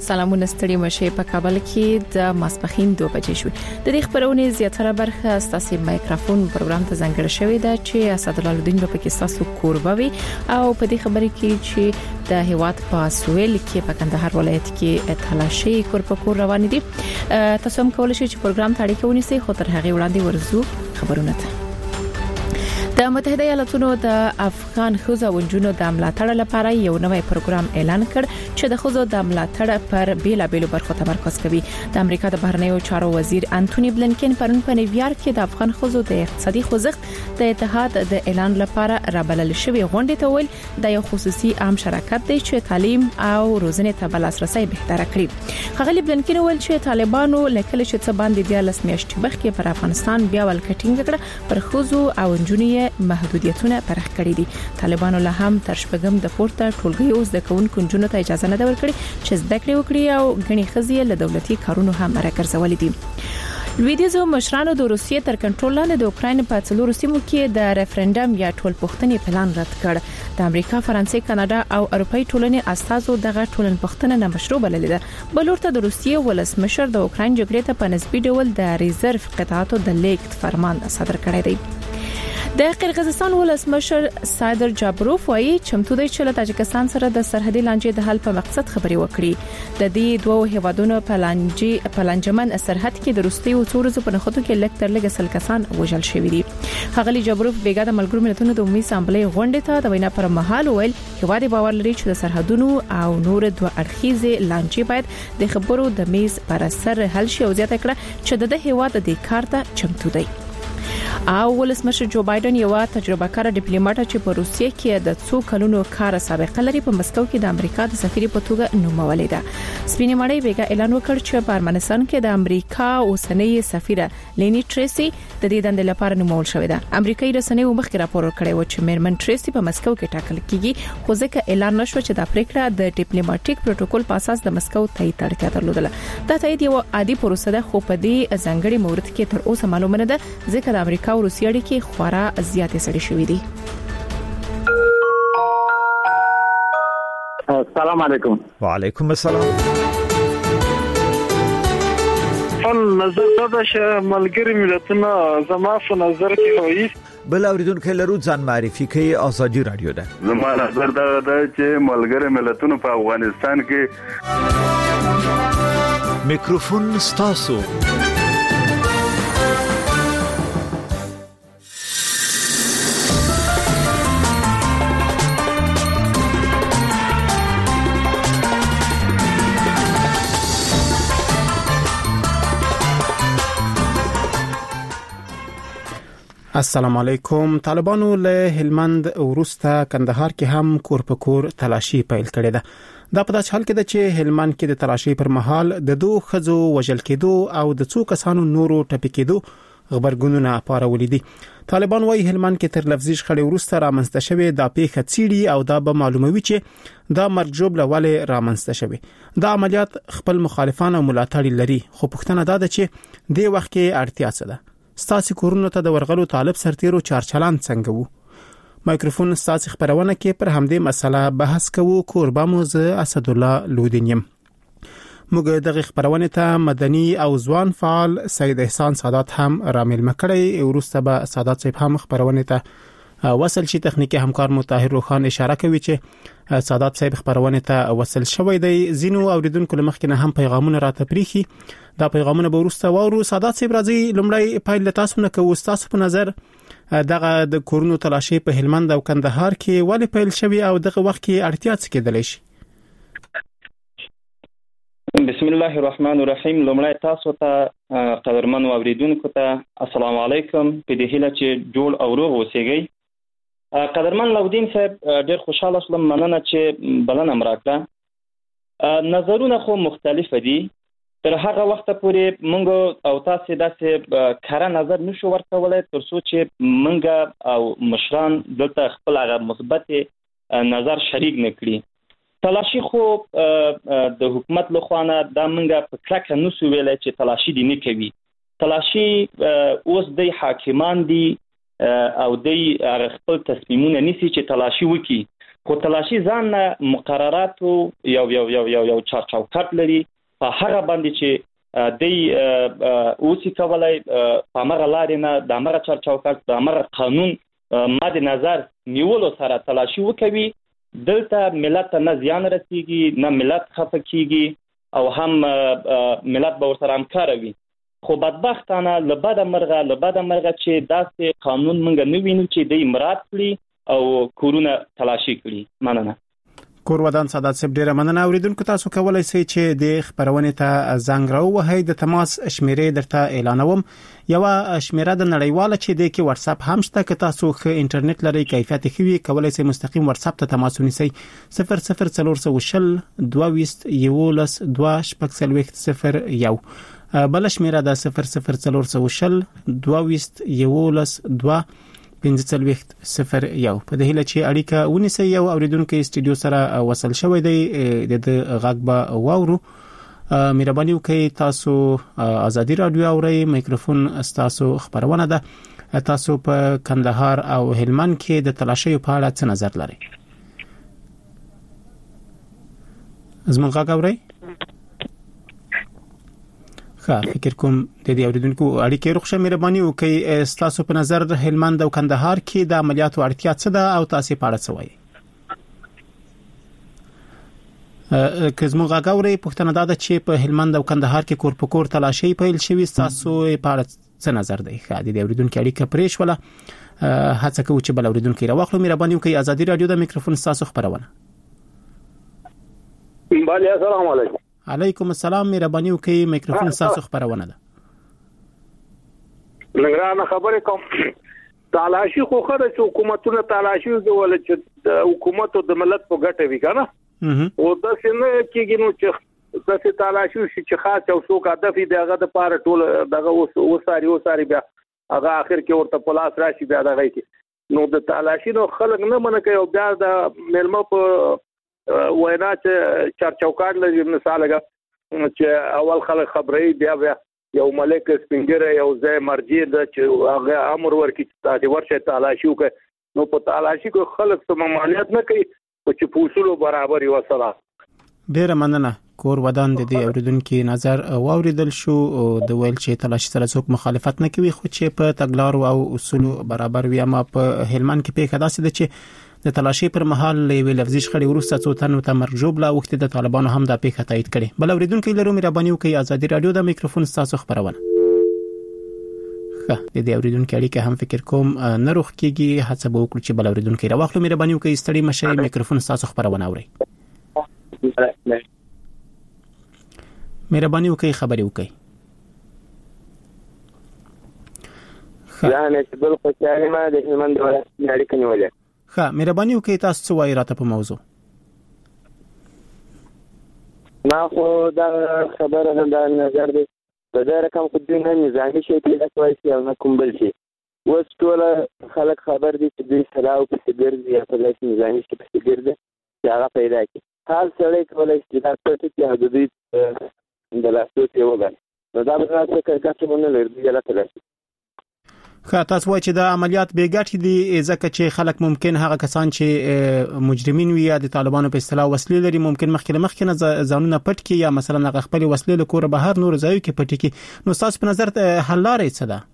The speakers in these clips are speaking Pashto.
سلامونه ستړي مشه په کابل کې د ماسپخین 2 بجې شو. د دې خبرونه زیاتره برخه ستاسو مایکروفون پروګرام ته ځانګړی شوی دی چې اسد الله الدین په کې تاسو کوربوي او په دې خبرې کې چې د هیواد په سویل کې په کندهار ولایت کې تلاشي کور روان دي. تاسو هم کولای شئ چې پروګرام ته اړیکه ونیسئ خو تر هغه وړاندې ورزو خبرونه ته. د متحده ایالاتونو د افغان ښځو او نجونو د ملاتړ لپاره یو نوی پروګرام اعلان کړ چې د ښځو د ملاتړ پر بیلابېلو برخو تمرکز کوي. د امریکا د بهرنیو چارو وزیر انټونی بلنکن پرون په نیویارک کې د افغان ښځو د اقتصادي خوځښت د اتحاد د اعلان لپاره رابلل شوی غونډه ته ویل د یو خصوصي عام شراکت دی چې تعلیم او روزنې ته بلاسرسي بهتره کړي. ښاغلي بلنکن ویل چې طالبانو لکه چې څه باندې د لسمیاشتې مخکې پر افغانستان بیا ولکټینګ کړ پر ښځو او نجونو محدودیتونه پرخ کړی دي. طالبانو له هم تر شپږم د پورته ټولګي اوس د کوونکو نجونو ته اجازه نه ورکړي چې زده کړې وکړي او غني خزي له دولتي کارونو هم راګرځولې دي. لویدیځو مشرانو د روسیې تر کنټرول لاندې د اوکرين په څلورو سیمو کې د ریفرندم یا ټولپوښتنې پلان رد کړ. د امریکا، فرانسې، کاناډا او اروپאי ټولنې استازو دغه ټولنپوښتنه نه مشروع بللې ده. بلورته د روسیې ولسمشر د اوکرين جګړې ته په نسبي ډول د ریزرف قطعاتو د لیکت فرمان صادر کړی دی. د قرغیزستان ولسمشر سایدر جابروف وايي چمتو دی چې له تاجکستان سره د سرحدي لانجې د حل په مقصد خبري وکړي. د دې دوه هیوادونو په لانجمن سرحد کې د روسي او څورزو په نخودو کې لک تر لګ سل کسان وژل شوی دي. ښاغلي جابروف بیګا د ملګرو ملتونو د عمومي اسامبلې غونډې ته د وینا پر مهال ویل هیواد باور لري چې د سرحدونو او نور دوه اړخیزه لانجې باید د خبرو د میز پر سر حل شي او زیاته کړه چې د هیواد د کار ته چمتو دی. او ولسمشر جو بایدن یو تجربه کار ډیپلوماټ چې په روسیې کې د څو کلونو کار سابقه لري په مسکو کې د امریکا د سفیر په توګه نومولې ده. سپینې مړی بیګا اعلان وکړ چې په ارمنستان کې د امریکا اوسنۍ سفیره لینی ټریسی د دې دندې لپاره نومول شوې ده. امریکایي رسنیو مخکې راپور ورکړی و چې میرمن ټریسی په مسکو کې ټاکل کیږي خو ځکه اعلان نشو چې د پریکړه د ډیپلوماټیک پروتوکول په اساس د مسکو تایید اړتیا درلوده. دا تایید یو عادي پروسه ده خو په دې ځانګړي مورد کې تر اوسه معلومه نه ده ځکه د امریکا او روسیې اړیکې خورا زیاتې سړې شوې دي. السلام علیکم. وعلیکم السلام. نظر دا چې ملګری ملتونه زما په نظر کې وایي بل اوریدونکو لرو ځان معرفي کوي ازادي رادیو ده. زما نظر دا چې ملګری ملتونه په افغانستان کې میکروفون ستاسو. السلام علیکم. طالبانو له هلمند وروسته کندهار کې هم کور په کور تلاشي پیل کړې ده. دا په داسې حال کې ده چې هلمند کې د تلاشي پر مهال د دوه ښځو وژل کېدو او د څو کسانو نورو ټپي کېدو خبرګونونه پارولې دي. طالبان وايي هلمند کې تر لفظي شخړې وروسته رامنځته شوی دا پیښه څیړي او دا به معلوموي چې دا مرګ ژوبله ولې رامنځته شوی. دا عملیات خپل مخالفان او ملاتړي لري خو پوښتنه ده چې د وخت کې اړتیا څه ده. ستاسو کورونو ته د ورغلو طالب سرتیرو چارچلان څنګه وو؟ مایکروفون ستاسو خبرونه کې پر همدې مسله بحث کوو. کوربه مو زه اسد الله لودینیم. موږ دغه خبرونه ته مدني او ځوان فعال سید احسان سادات هم رامل مکړی. ورسته به سادات صاحب هم خبرونه ته وصل شي. تخنیکی همکار مو طاهر روخان اشاره کوي چې سادات صاحب خبرونه ته وصل شوی دی. زینو اوریدونکو لمخکې نه هم پیغامونه راته پریخي. دا پیغامونه به ورسته وورو. سادات صاحب راځي لمړی پایل تاسو نه کوو. تاسو په نظر دغه د کورونو تلاشي په هلمند او کندهار کې ولې پیل شوی او دغه وخت کې اړتیا څه کېدلی شي؟ بسم الله الرحمن الرحیم. لمړی تاسو ته قدرمن اوریدونکو ته السلام علیکم. په دې هیله چې جوړ او روغ اوسئ. قدرمن لودین صاحب ډېر خوشاله شوم مننه چې بلنه مراکړه. نظرونه خو مختلف دي. تر هغه وخت پورې مونږ او تاسو داسې کار نظر نشو ورکولای تر څو چې مونږ او مشران دلته خپل هغه مثبت نظر شریک نکړي. تلاشي خو د حکومت لخوا نه دا مونږ په کلکه نسو ویلای چې تلاشي دي نه کوي. تلاشي اوس د حاکمان دي او د خپل تصمیمونه نیسي چې تلاشي وکړي. خو تلاشي ځان مقررات یو چارچوکټ لري په هغه باندې چې دی اوسې کولای په هغه لارې نه د هغه چارچوکټ د هغه قانون مد نظر نیولو سره تلاشي وکوي دلته ملت نه زیان رسیږي نه ملت خفه کیږي او هم ملت به ورسره همکار وي خو بدبختانه لبد مرغه چې داسې قانون مونږ نه وینو چې د امارات کړي او کورونه تلاشي کړي. مننه. کور ودان سعادت صاحب ډیره مننه. اوریدونکو تاسو کولای شئ چې د خبرونه ته زنګ راووهئ. د تماس شمیرې درته اعلانوم. یو شمیره د نړیواله چې د کې واتس اپ هم شته که تاسو ښه انټرنیټ لرئ کیفیت ښه وي کولای شئ مستقیم واتس اپ ته تماس ونیسئ 004020120001 بل شمیره د 0040201200 1501 په دې هله چې اړیکه ونیسي یو اوریدونکو استودیو سره وصل شوی دی د غږ به واورو. مهرباني وکړئ تاسو ازادي رادیو اورئ میکروفون تاسو خبرونه ده. تاسو په کندهار او هلمند کې د تلاشي په اړه څه نظر لرئ؟ زموږ غږ اورئ؟ فکر کوم د دې اوریدونکو اړیکې روښه مهرباني وکړئ تاسو په نظر هلمند او کندهار کې د عملیاتو اړتیا څه ده او تاسو په اړه څه وایي؟ که زموږ غاوري پښتنه دا ده چې په هلمند او کندهار کې کور په کور تلاشي پیل شوی تاسو په اړه څه نظر دی؟ د دې اوریدونکو اړیکه پرېښ ولا هڅه کوو چې بل اوریدونکو راوخلو. مهرباني وکړئ ازادي رادیو د میکروفون تاسو خبرونه. بله السلام علیکم. علیکم السلام. مهرباني وکړئ میکروفون تاسو خبرونه ده. لګرانه خبره کوم تلاشي خو خره چې حکومتونه تلاشي ول چې حکومت او د ملت په ګټه وی کنه او د سینه کېږي نو چې د تلاشي چې خاص او څوک هدف دی هغه د پاره ټول دغه وساري بیا هغه اخر کې ورته پلاس راشي بیا دغه کې نو د تلاشي نو خلک نه منه کوي بیا د ملما په وینا چې چارچوکاټ لري مثال چې اول خلک خبرې بیا یو ملک سپینګره یو ځای مرجع د چې هغه امر ورکړي چې ورشه تلاشي وکړي نو په تلاشي کې خلک څه ممانعت نه کوي چې په اصول برابر یو سره. ډیره مننه. کور ودان د دې اوریدونکو نظر واوریدل شو د ویل چې تلاشي سره څوک مخالفت نه کوي خو چې په تګلارو او اصول برابر وي. اما په هلمند کې پیښه داسې ده چې د تلاشي پر مهال ویل لفظي شخړې ورسته څو تنو ته مرګ جوړه وخت د طالبانو هم د پیښه تایید کړي. بل اوریدونکو لرو مهرباني وکړئ ازادي رادیو د میکروفون تاسو خبرونه. د دې اوریدونکو اړیکه هم فکر کوم نه روخ کیږي. هڅه به وکړو چې بل اوریدونکو راوخلو. مهرباني وکړئ ستړي مشه میکروفون تاسو خبرونه اورئ. مهرباني وکړئ خبرې وکړئ. ځان چې بل خو ما د هلمند ولایت اړیکه نیولې. مهرباني وکړئ تاسو څه وایي راته په موضوع؟ ما خو دا خبره د نظر دی د رقم خو دین نه نظامي شي پیدا کوي او نه کوم بل شي. اوس ټول خلک خبر دي چې دوی سلاو په ګرځي یا په داسې نظامي شي په ګرځي چې هغه پیدا کی حال سره کولای شي دا څه چې د دوی د لاسو ته وګوري نو دا به تاسو کې څه نه لري یا تاسو تاسو وایي چې د عملیات به ګټي دي ځکه چې خلک ممکن هغه کسان چې مجرمین وي یا د طالبانو په اصطلاح وسلې لري ممکن مخکې نه ځانونه پټ کړي یا مثلا هغه خپل وسلې له کوره بهر نور ځایو کې پټ کړي. نو تاسو په نظر حل لارې څه ده؟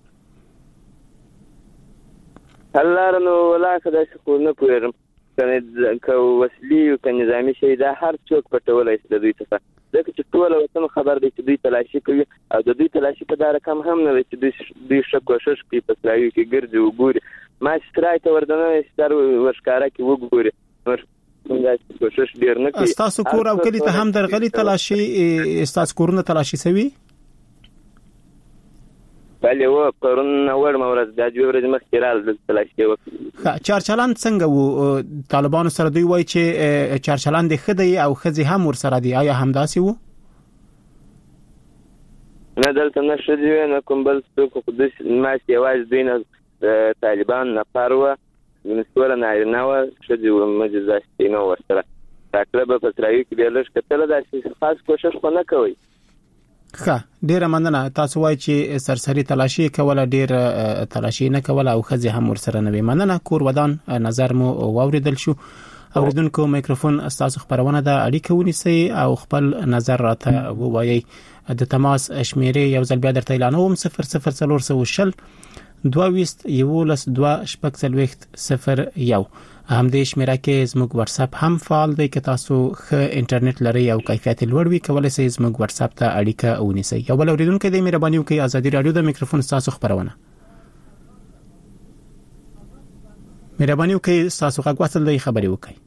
حل لار نو ولا کدا څه نه پوهیږم کنه وسلې او کنه نظامی شي دا هر څوک پټولای شي د دوی څخه ځکه چې ټول وطن خبر دی چې دوی تلاشي کوي او د دوی تلاشي په دار کم هم نه چې دوی څه کوشش کوي په سلاوي کې ګرځي او ګوري ما سترای ته وردانه ستر ورشکاره کې وګوري څنګه کوشش ډیر نه کوي. تاسو کور او کلی ته هم درغلي تلاشي تاسو کورونه تلاشي سوي؟ بله و کورونه ور مورز د جوړ مخکې رال د تلاشي وکړه. چارچلان څنګه وو طالبانو سره دوی وایي چې چارچلان د خدای او خزي هم ور سره دی آیا همداسي وو؟ نه دلته نشدي نه کوم بل څوک خو د ماشي आवाज دین طالبان نه پاروا منسوره نه نه شدي مجزاستي نو ورسره تاکله په ترایو کې لږ کتل دا چې خاص کوشش نه کوي. ډیره مننه. تاسو وایي چې سرسري تلاشي کوله ډیر تلاشي نه کوله او خزي هم ور سره نه وي. مننه. کور ودان نظر مو واوریدل شو. اوریدونکو میکروفون استاسو خبرونه د اړیکه ونیسي او خپل نظر راته ووایي. د تماس شمیرې یو ځل بیا درته اعلانوم 00400 22 11 2 001. هم دې شمیره کې زموږ واتس اپ هم فعال دی که تاسو ښه انټرنیټ لرئ او کیفیت لوړ وي کولای شئ زموږ واتس اپ ته اړیکه ونیسئ. یو بل اوریدونکو دې مهرباني وکړئ ازادي رادیو د میکروفون استاسو خبرونه مهرباني وکړئ تاسو غواړئ د خبرې وکړئ.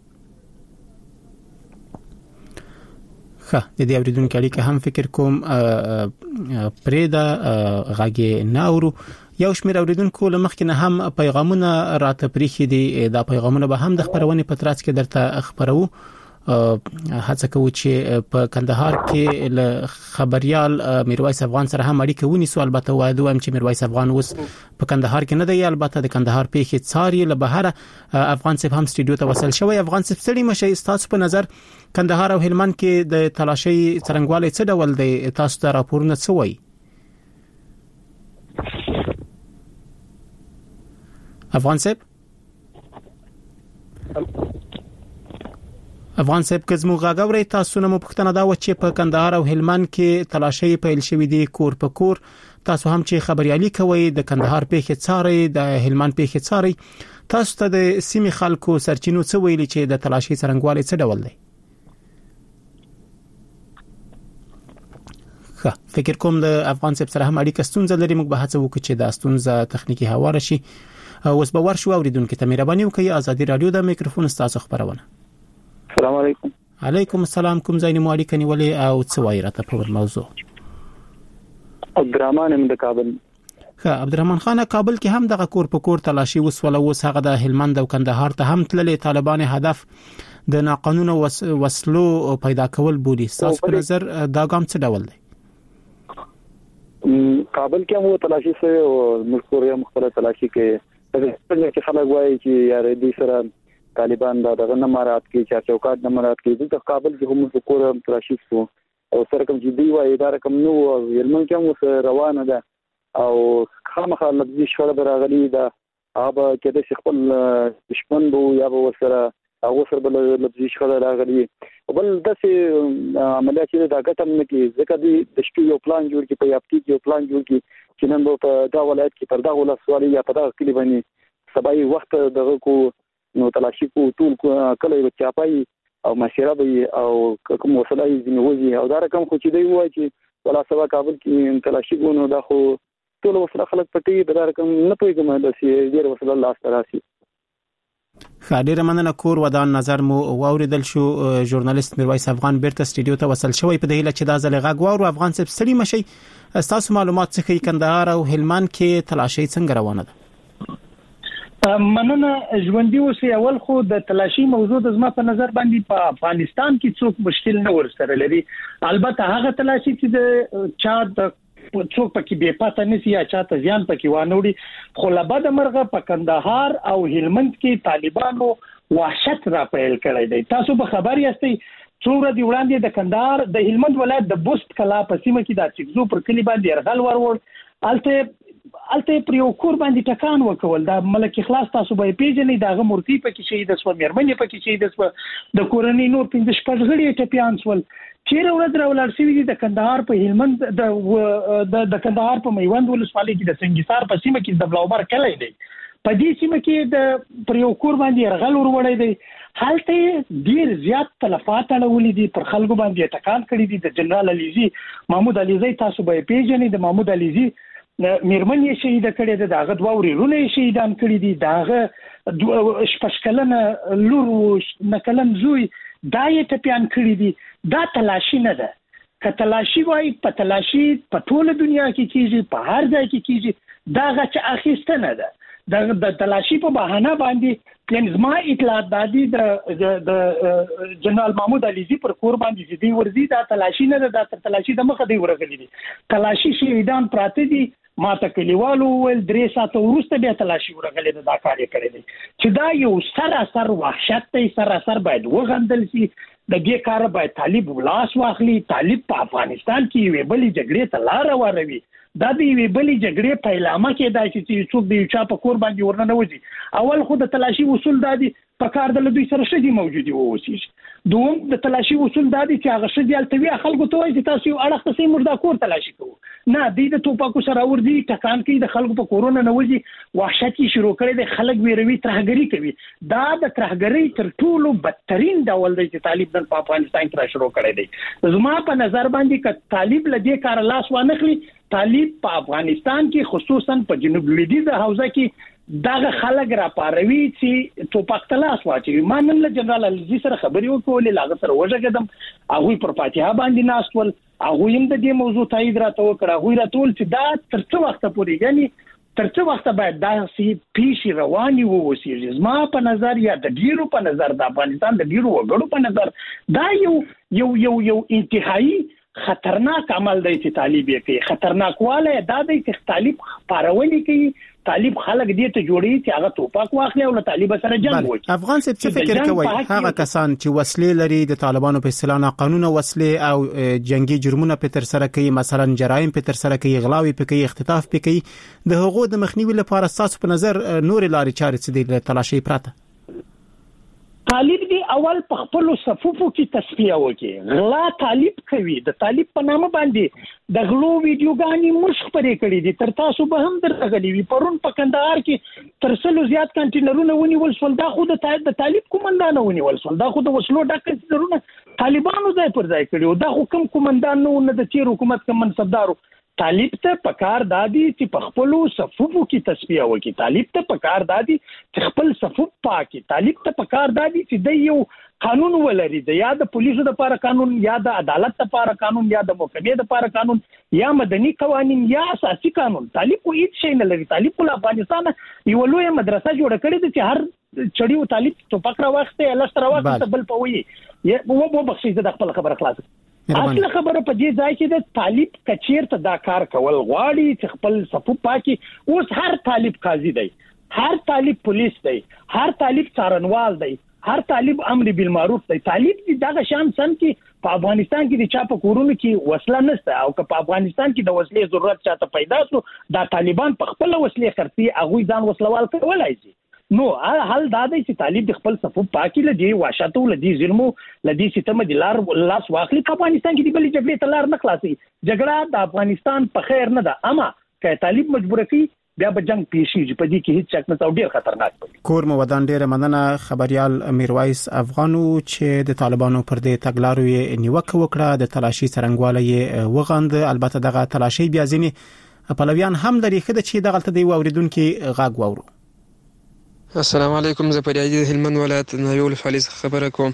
ښه د دې اوریدونکو اړیکه هم فکر کوم پرېدا غاګي ناورو یو شمېر اوریدونکو لمخکې نه هم پیغامونه راته پریخي دي. دا پیغامونه به هم د خبرونې په ترڅ کې درته خبرو. هڅه کوو چې په کندهار کې له خبريال میرویس افغان سره هم اړیکه ونیسو. البته وایم چې میرویس افغان اوس په کندهار کې نه دی، البته د کندهار پیښې څاري له بهر. افغان صاحب هم سټډیو ته وصل شوی. افغان صاحب ستړي مشه، تاسو په نظر کندهار او هلمند کې د تلاشي څرنګوالي څه ډول دی؟ تاسو ته راپورونه څه وایي؟ افغان صاحب که زموږ غاګوري تاسو نه مو پښتنه دا و چې په کندهار او هلمند کې تلاشي پیل شوې دي کور په کور. تاسو هم چې خبريالي کوي د کندهار پیښې څاري، د هلمند پیښې څاري، تاسو ته د سیمې خلکو سرچینو څه ویلي چې د تلاشي څرنګوالي څه ډول دی؟ ښه فکر کوم د افغان صاحب سره هم اړیکه ستونزه لري. موږ به هڅه وکړو چې د ستونزه تخنیکی هواره شي. اوس به ورشو اوریدونکو ته مهرباني وکړئ ازادي رادیو د میکروفون استاسو خبرونه. السلام علیکم. علیکم السلام. کوم ځای نیمه اړیکه نیولې او څه وایي راته په موضوع؟ عبدالرحمن ام د کابل. ښه عبدالرحمن خان، کابل کې هم دغه کور په کور تلاشي وسوله، اوس هغه د هلمند او کندهار ته هم تللې. طالبان هدف د ناقانونه وسلو پیدا کول بولي. تاسو په نظر دا ګام څه ډول دی؟ کابل کې هم تلاشي سره او ملکوریا مختلف تلاشي کې څنګه چې خلک وایي چې یار دې سره طالبان دغه نه مارات کې چې چوکاټ نه مارات کې د کابل کې هم په کور تلاشي شو او سره کوم چې دی وایي دا رقم نو یلمن کې هم روانه ده او خامخا لږ شوړه راغلي ده. هغه کې د خپل دشمن بو یا به سره او سره بل لږ شوړه راغلي او بل داسې عملیات چې دا ګټم نه کې ځکه د شپې یو پلان جوړ کې په یاپتی کې یو پلان جوړ کې چې نن په دا ولایت کې پر دا ولسوالۍ یا په دا کلی باندې سبای وخت دغه کو نو تلاشي کو ټول کله یو چاپای او مشره به او کوم وسله یې نیوځي او دا رقم خو چې دی وایي چې ولا سبا کابل کې تلاشي کو نو دا خو ټول وسله خلک پټي دا رقم نه پېږم د سي ډیر وسله الله ستراسي. خاطر مننه کور ودان نظر مو واوریدل شو. ژورنالیست میرویس افغان بیرته سټډیو ته وصل شوی. په دې هیله چې دا ځل غږ واورو. افغان صاحب ستړي مشي، تاسو معلومات څخه کندهار او هلمند کې تلاشي څنګه روانه ده؟ مننه ژوندۍ اوسې. اول خو د تلاشي موضوع د زما په نظر باندې په افغانستان کې څوک مشکل نه ورسره لري. البته هغه تلاشي چې د چا د څوک پکې بے پاته نسی یا چاته ځان پکې وانوړي، خو لبد مرغه په کندهار او هلمند کې طالبانو وحشت را پیل کړی دی. تاسو به خبر یاستئ څومره دی وړاندې د کندهار د هلمند ولایت د بوست کلا په سیمه کې د چکزو پر کلی باندې يرغل ورور الته پر یو کور باندې ټکان وکول. دا ملک اخلاص تاسو به پیژنې داغه مورتي پکې شهید شو، مېرمنې پکې شهید شو، د کورنۍ نور 15 شپږ غړي ټپيان شول. چیرې ورځ راولار شوی دي د کندهار په هلمند د کندهار په میوند ولسوالۍ کې د سنگیسار په سیمه کې د بلاوبر کلی دی. په دې سیمه کې د پر یو کور باندې يرغل ورولې دی. حالته ډیر زیات تلفات اړولې دي، پر خلکو باندې ټکان کړی دي. د جنرال علیزی محمود علیزی تاسو به پیژنې، د محمود علیزی میرمن یې شهید کړي ده، داغه دوه ورونه یې شهیدان کړي دي، داغه شپشکلنه لور او نکلن زوی دا یې ټپيان کړي دي. دا تلاشي نه ده. که تلاشي وای په تلاشي په ټوله دنیا کې کیږي، په هر ځای کې کیږي. دا غچ اخیسته نه ده. د تلاشي په بهانه باندې یعنی زما اطلاعات دادي د جنرال محمود علیزی پر کور باندې دي ورزي. دا تلاشي نه ده، دا تلاشي د مخه دی ورغلي دي. تلاشي شهیدان پراته دي. ما ته کلیوالو ول 3 ساعته ورسته بیا تلاشي ورغلي دا کار یې کړی دی چې دا یو سراسر وحشت دی. سراسر باید وغندل شي. د دې کار باید طالب ولاس واخلي. طالب په افغانستان کې وی بلې جګړې ته لار وروي. دا د یوې بلې جګړې پیلامه کېدای شي چې څوک د یو چا په کور باندې ورننه وځي. اول خو د تلاشي اصول دا دي په کار د دوی سره شدي موجودي اوسېږي. دوم د تلاشي اصول دا دي چې هغه شدي التوي خلکو ته وایي چې تاسو یو اړخ ته سي مردا کور تلاشي کوو. نه د توپاکو سره ورځي ټکان کوي د خلکو په کورونه نه وځي وحشت شروع کړي د خلک ویروي ترهګری کوي. دا د ترهګری تر ټولو بدترین ډول دی چې طالب نن په افغانستان کې را شروع کړی دی. زما په نظر باندې ک طالب لدې کار لاس وانخلي طالب په افغانستان کې خصوصا په جنوب لویدیځ حوزه کې داغه خلک را پاروي چې توپک تلاش واچي. ما نن له جنرال الزی سره خبرې وکولې لاغه سره وژګدم هغه پر فاتحه باندې ناستول هغه هم د دې موضوع تایید راته وکړه. هغه راټول چې دا تر څو وخت پورې یعنی تر څو وخت باید دا سي پیشي رواني ووسیږي. زما په نظر یا د ډیرو په نظر د افغانستان د ډیرو وګړو په نظر دا یو انتهایی خطرناک عمل دی چې طالب یې کوي. خطرناک واله دا دی چې طالب پارونی کوي. طالب خلک دې ته جوړي چې هغه توپک واخلي او له طالب سره جنگ وکړي. افغان څه فکر کوي هغه کسان چې وسلې لري د طالبانو په اصطلاح قانون وسلې او جنگي جرمونه په تر سره کوي مثلا جرایم په تر سره کوي غلاوي په کوي اختطاف په کوي د حقوق د مخنیوي لپاره تاسو په نظر نور لارې چارې څه دي تلاشي پراته؟ طالب دی اول په خپل صفوفو کې تصفیه وکړي. غلا طالب کوي د طالب په نامه باندې د غلو ویډیوګانې مش خبرې کړې دي. تر تاسو به هم درغلي وي پرون په کندهار کې تر څلو زیات کانټینرونه ونیول شول. دا خو د طالب کومندان ونیول شول. دا خو د وسلو ډک کانټینرونه طالبانو ځای پر ځای کړي. دا خو کوم کومندان نه د تیر حکومت کوم منصبدارو. طالب ته پکار دادي چې په خپل صفوفو کې تصفیه وکړي. طالب ته پکار دادي چې خپل صفوف پاکي. طالب ته پکار دادي چې د یو قانون ولري د یا د پولیسو لپاره قانون یا د عدالت لپاره قانون یا د محکمې لپاره قانون یا مدني قوانين یا اساسي قانون. طالب کو هیڅ شي نه لري. طالب په افغانستان یو لوی مدرسه جوړ کړې ده چې هر چړیو طالب توپک راوخته لست راوخته بل پوي وو بخښي د خپل خبره خلاص. اصل خبره په دې ځای کې د طالب کچیر ته دا کار کول غواړي چې خپل صفوف پاکي. اوس هر طالب قاضي دی، هر طالب پولیس دی، هر طالب څارنوال دی، هر طالب امر بالمعروف دی. طالب دې دغه شان سم کې په افغانستان کې د چا په کورونو کې وسله نشته او که په افغانستان کې د وسلې ضرورت چاته پیدا شو دا طالبان په خپل وسلې خرڅي هغه ځان وسلوال کولای شي. نو حل دا دی چې طالب د خپل صفوف پاکي لدی واشاتو لدی ظلمو لدی ستم د لاس واخلي. په افغانستان کې د بلې جګړې ته لار نه خلاصي. جګړه د افغانستان په خیر نه ده اما که طالب مجبور کی بیا به جنگ پیشي په دې کې هیڅ شک نه او ډیر خطرناک دی. کور مو ودان ډیر مننه خبريال میرویس افغانو چې د طالبانو پر دې تګلارو یې نیوکه وکړه د تلاشي څرنګواله وغند. البته دغه تلاشي بیا ځینې پلویان هم لري خدای چې دغه ته دی اوریدونکو غاګ وورو. السلام علیکم. زه پریاجي هلمند ولایت نایول فالیز خبره کوم.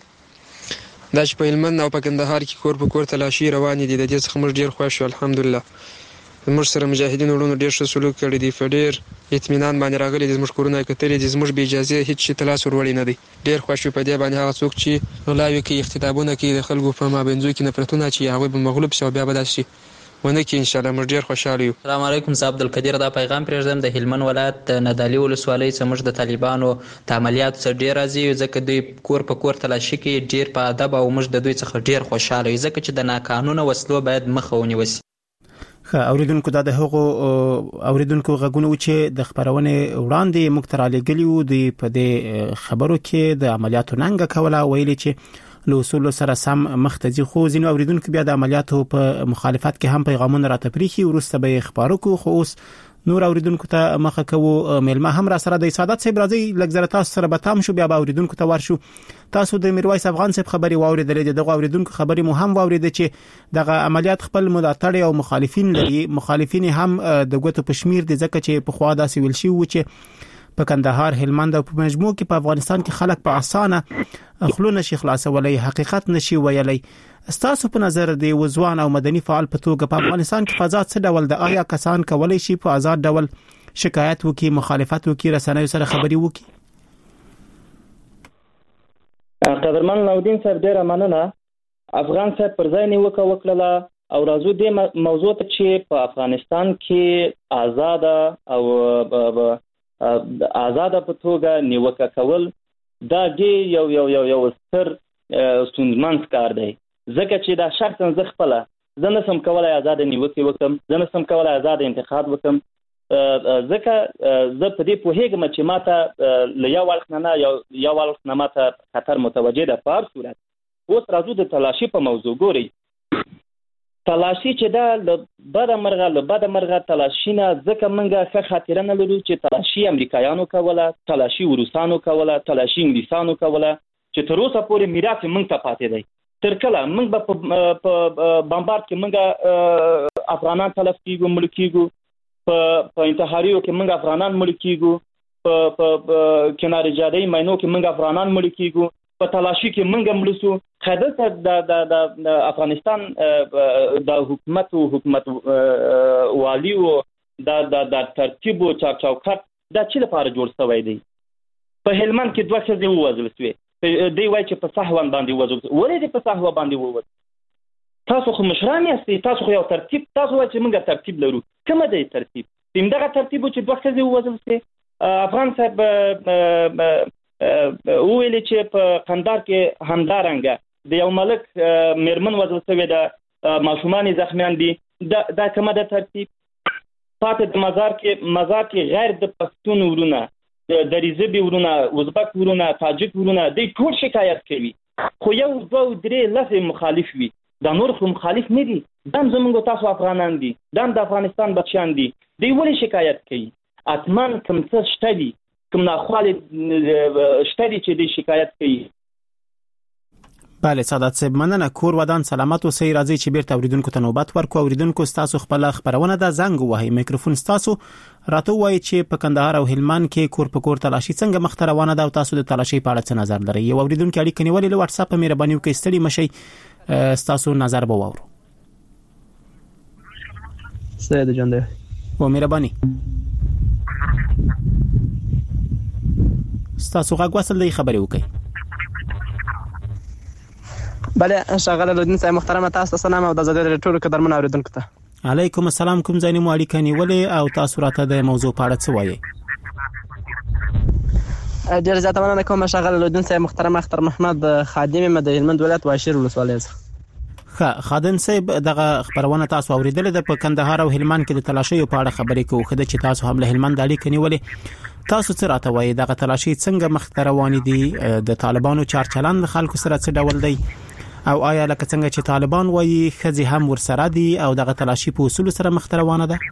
دا چې په هلمند او په کندهار کې کور په کور تلاشي روان دي د دې څخه موږ ډیر خوښ یو الحمدلله. موږ سره مجاهدین ورونو ډیر ښه سلوک کړی دی. په ډیر اطمینان باندې راغلي دي. موږ کورونه کتلې دي. موږ به اجازه هیڅ شي تلاش ورولې نه دي. ډیر خوښ په دې باندې هغه څوک چې غلاوي کوي اختطابونه کوي د خلکو په مابینځو کې نفرتونه چې هغه به مغلوب شي بیا به داسي ونه کې ان شاء الله موږ ډیر خوشاله یو. السلام علیکم. زه عبدالقدیر دا پیغام پرېږدم د هلمند ولایت ندالي ولسوالۍ څخه د طالبانو د عملیاتو څخه ډیر راځي ځکه دوی کور په کور تلاشي کوي ډیر په ادب او موږ د دوی څخه ډیر خوشاله یو ځکه چې د ناقانونه وسلو باید مخه ونیول شي. اوریدونکو دا د هغو اوریدونکو غږونه چې د خبرونه وړاندې مکتراله غلیو دی په دې خبرو کې د عملیاتو ننګ کوله ویلي چې له اصول سره سم مختزي خو ځینو اوریدونکو بیا د عملیاتو په مخالفت کې هم پیغامونه راته پریخي ورسته به خبرو کو خو اوس نور اوریدونکو ته مخه کوو. ملما هم را سره د سعادت صاحب راځي لګزره تاسو سره به تام شو بیا به اوریدونکو ته ورشو. تاسو د میرویس افغان صاحب خبري واوریدلې دغه اوریدونکو خبري مو هم واورید چې دغه عملیات خپل ملاتړ او مخالفین لري. مخالفین هم د ګوتو پشمیر دي ځکه چې په خوا داسې ویل شي و چې په کندهار هلمند او په مجموع کې په افغانستان کې خلک په اسانه خلونه شي خلاصولای حقیقت نشي ویلای. ستاسو په نظر دی وزوان او مدني فعال په توګه په افغانستان کې فضا څه ډول د آیا کسان کولای شي په آزاد ډول شکایت وکړي مخالفت وکړي رسنیو سره خبري وکړي؟ قدرمن نودین صاحب ډیره مننه. افغان صاحب پر ځای نیوکه وکړه او راځو د موضوع ته چې په افغانستان کې آزاد او آزاد په توګه نیوکه کول دا ډیر یو ستر ستونزمن کار دی ځکه چې دا شخصا زه خپل زه نه سم کولای آزاد نیوکه وکم، زه نه سم کولای آزاد انتقاد وکم، ځکه زه په دې پوهیږم چې ماته له یو اړخ نه یو اړخ نه ماته خطر متوجه ده. په هر صورت اوس راځو د تلاشي په موضوع. ګورئ تلاشي چې دا له بده مرغه تلاشي نه ځکه موږ ښه خاطره نه لرو چې تلاشي امریکایانو کوله، تلاشي روسانو کوله، تلاشي انګلیسانو کوله، چې تر اوسه پورې میراث موږ ته پاتې دی. تر کله موږ به په بمبارد کې موږ افغانان تلف کیږو، مړ کیږو، په انتحاریو کې موږ افغانان مړ کیږو، په کناره جاده‌ای ماینو کې موږ افغانان مړ کیږو، په تلاشي کې موږ مړ شو. خدای د افغانستان د حکومت والی او د ترتیب او چوکاټ دا چې لپاره جوړ شوی دی. په هلمند کې 2 ښځې ووژل شوې، دی وایي چې په صحوان باندې ووژل. ولې دې په صحوا باندې ووژل؟ تاسو خو مشران یاستئ، تاسو خو یو ترتیب، تاسو وایي چې موږ ترتیب لرو. کومه دی ترتیب؟ همدغه ترتیب چې 2 ښځې ووژل شوې. افغان صاحب وویل چې په قندار کې همدارنګه د یو ملک میرمن وژل شوې ده، ماشومان زخمیان دي. دا کومه ده ترتیب؟ پاتې د مزار کې غیر د پښتون ورونه، د دریزبي ورونه، ازبک ورونه، تاجک ورونه، دوی ټول شکایت کوي، خو 1 2 3 لسه مخالف وي. دا نور خو مخالف نه دي، دا زموږ تاسو افغانان دي، دا د افغانستان بچیان دي، دوی ولې شکایت کوي؟ اتمن کوم څه شته دي، کوم ناخواله شته دي چې دوی شکایت کوي. بله سعادت صاحب مننه. کور ودان سلامت اوسئ. راځي چې بیرته اوریدونکو ته نوبت ورکو. اوریدونکو ستاسو خپل خبرونه ده، زنګ وهي، میکروفون ستاسو راته وایي چې په کندهار او هلمند کې کور په کور تلاشي څنګه مخ ته روانه ده او تاسو د تلاشي په اړه څه نظر لرئ. یو اوریدونکو اړیکه نیولې له واتس اپ په مهرباني وکړئ، ستړي مشئ، ستاسو نظر به واورو. سید جان ده و مهرباني ستاسو غږ وصل دی، خبرې وکړئ. بله شغله لودین صاحب محترم، تاسو سلام او د زړه ټولو قدرمن اوریدونکو ته علیکم السلام. کوم ځای مو اړیکه نیولې او تاسو راته د موضوع په اړه څه وایي؟ ډیر زیاته مننه کوم شغله لودین صاحب محترم. اختر محمد خادم د هلمند ولایت واشیر ولسوالۍ څخه. خادم صاحب دغه خبرونه تاسو اوریدل د په کندهار او هلمند کې د تلاشي په اړه خبرې کوو، خدای چې تاسو هم له هلمند اړیکه نیولې. تاسو څه راته وایي دغه تلاشي څنګه مخ ته روان دي؟ د طالبانو چارچلند خلکو سره څه ډول دی؟ او آیا لکه څنګه چې طالبان وایي ښځې هم ورسره دي او دغه تلاشي په اصول سره مخ ته روانه ده؟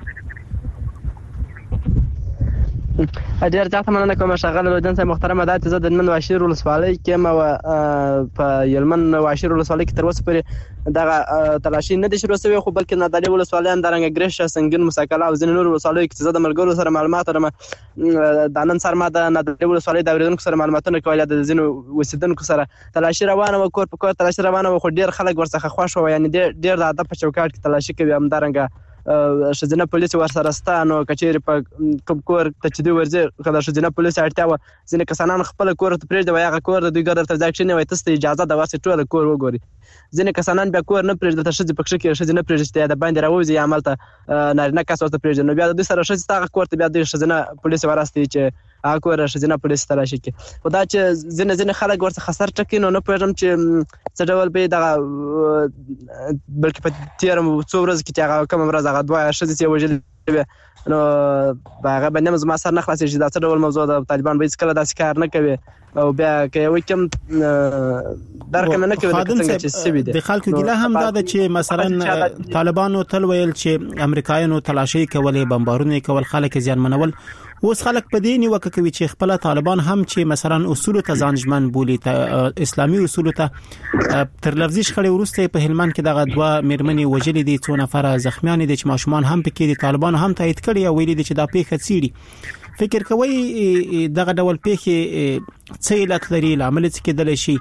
ډیر ځکه مننه کوم شغله لودین صاحب محترم. دا چې زه د هلمند واشیر ولسوالۍ کې ما په هلمند واشیر ولسوالۍ کې تر اوسه پورې دغه تلاشي نه دي شروع شوی، خو بلکې نادعلي ولسوالۍ هم دارنګه ګرشه، سنگین، مسکله او ځینې نور ولسوالۍ کې زه د ملګرو سره معلومات لرم. د نن سره ما د نادعلي ولسوالۍ د اوریدونکو سره معلوماتونه کول، د ځینو اوسیدونکو سره تلاشي روانه و، کور په کور تلاشي روانه و، خو ډیر خلک ورڅخه خوښ و، یعنی ډیر د ادب په چوکاټ کې تلاشي کوي. هم دارنګه شزنه پولیس ورسره ستانو کچېری په کوم کور ته چې دی ورځي کله شزنه پولیس اړتیا و، ځینې کسانان خپل کور ته پرېږدي وایي هغه کور د دوی ګرځي تر ځای کې نه وای تاسو اجازه د واسه ټول کور وګوري. ځینې کسانان بیا کور نه پرېږدي ته شزې پکښ کې شزنه پرېږدي د باندې راوځي عمل ته نارینه کس ورته پرېږدي، نو بیا د دوی سره شزې تاغه کور ته بیا د شزنه پولیس ورسته چې هغه کور شزنه پولیس تلاشي کوي. خدا چې ځینې خلک ورته خسر ټکی نو نه پېژم چې څه ډول به دغه بلکې په تیر څو ورځې کې هغه کوم ورځ هغه دوه شزې وژل نو هغه باندې زما سر نه خلاص شي. دا څه ډول موضوع د طالبان به هیڅکله داسې کار نه کوي او بیا کوي کوم درک نه کوي څنګه چې سوي دي. د خلکو ګیله هم دا ده چې مثلا طالبانو تل ویل چې امریکایانو تلاشي کولې، بمبارونه کول، خلک ځانمنول. اوس خلک په دې نیوکه کوي چې خپل طالبان هم چې مثلا اصول ته ځانجمن بولی، ته اسلامي اصول ته تر لفظي شخړې ورسته په هلمند کې دغه دوه میرمنې وجلې دي، څو نفر زخمیان دي چې ماشومان هم پکې دي. طالبان هم تایید کړي او ویلي دي چې دا پیښه څیړي. فکر کوي دغه ډول پیښې څه علت لري، لامل څه کېدلی شي؟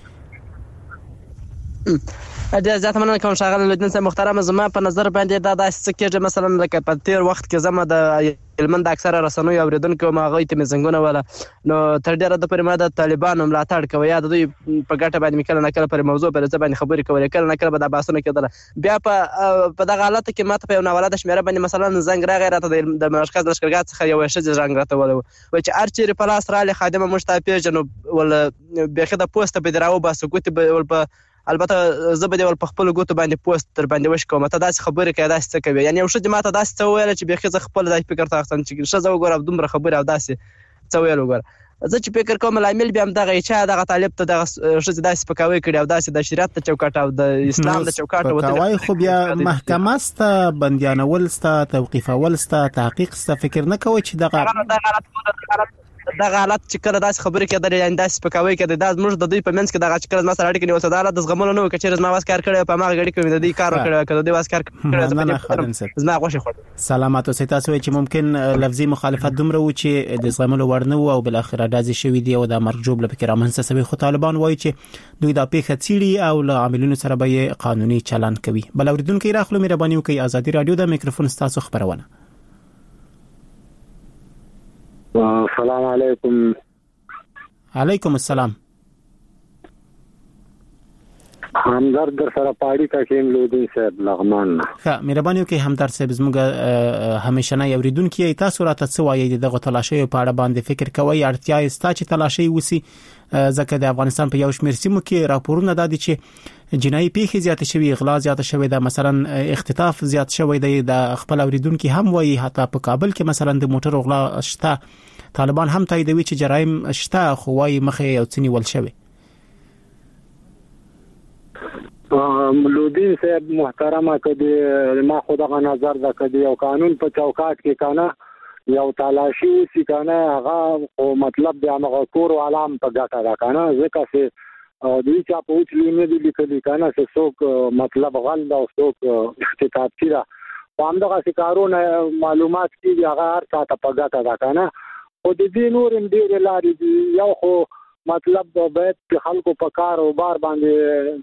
ډیر زیات مننه کوم شغله لودین صاحب محترم. زما په نظر باندې دا داسې څه کېږي مثلا لکه په تیر وخت کې زما د هلمند اکثره رسنیو اوریدونکو ما هغوی ته مې زنګونه وله، نو تر ډېره د پورې ما د طالبانو ملاتړ کوي یا د دوی په ګټه باندې مې کله نه کله پر موضوع پر څه باندې خبرې کولې، کله نه کله به دا بحثونه کېدله. بیا په دغه حالت کې ماته په یو ناولده شمېره باندې مثلا زنګ راغی، راته د مرکز لښکرګاه څخه یوه ښځې زنګ راته ولی وایي چې هر چېرې په لاس رالې خادمه موږ تا پېژنو، ول بیخي د پوسته به دې راوباسو، ګوتې به ول په البته زه به ول په خپل ګوتو باندې پوسټ تر باندې وشکوم ته داسې خبره کوي داسې څه کوي یعنی یو څه ماته داسې څه ویل چې به خزه خپل داسې فکر تاختم چې څه زه وګورم دومره خبره او داسې څه ویل وګور زه چې فکر کوم لامل بیا هم دغه چې دغه طالب ته دغه څه داسې پکاوي کړي او داسې د شریعت ته چوکاټ او د اسلام د چوکاټ وته پکاوي خو بیا محکمه ست بندیانول ست توقیفول ست تحقیق ست فکر نه کوي چې دغه حالت چې کله داسې خبرې کېدل یعنی داسې پکاوي کېدل دا زموږ د دوی په منځ کې دغه چې کله ما سره اړیکه نیول ساده د زغملو نه وکړي چې ما واس کار کړی په ما غړي کې د دې کار وکړی کله دوی واس کار کړی زما غوښه خور سلامات اوسئ تاسو چې ممکن لفظي مخالفت دومره و چې د زغملو ورنه او بل اخر دازي شوی دی او د مرجوب لپاره رامنځته سوي خو طالبان وایي چې دوی د پیښه چيري او له عاملینو سره به قانوني چلند کوي بل اوریدونکو راخلو مهرباني وکړئ ازادي رادیو د میکروفون تاسو خبرونه السلام علیکم علیکم السلام همدرد در سره پاړی کا کېم لودي صاحب لغمان ښه مهرباني وکړئ همدرد صاحب زموږ همیشه نه اوریدونکو تاسو راته څه وایي دغه تلاشي په اړه باندې فکر کوئ اړتیا استا چې تلاشي وسی ځکه د افغانستان په یو شمېر سیمو کې راپورونه دادي چې جنایي پیښې زیات شوي اغلا زیات شوي دا مثلا اختطاف زیات شوی دی د خپل اوریدونکو هم وایي حتی په کابل کې مثلا د موټر اغلا شته طالبان هم تاییدوي چې جرایم شته خو وايي مخه یو څنی ول شوی مولودین صاحب محترمه کدي ما خدغه نظر دا کدي یو قانون په چوکاټ کې کنه یو تلاشي وسی کنه هغه مطلب د هغه کور علام په ګټه دا کنه ځکه چې دوی چې په اوچلې نه دي لیکلي کنه چې څوک مطلب غل او څوک اختطاف کړه همدغه کارونه معلومات کې هغه هر څه ته په ګټه دا کنه او د دې نور ډېر لارې دي یو خو مطلب باید خلکو په کار او بار باندې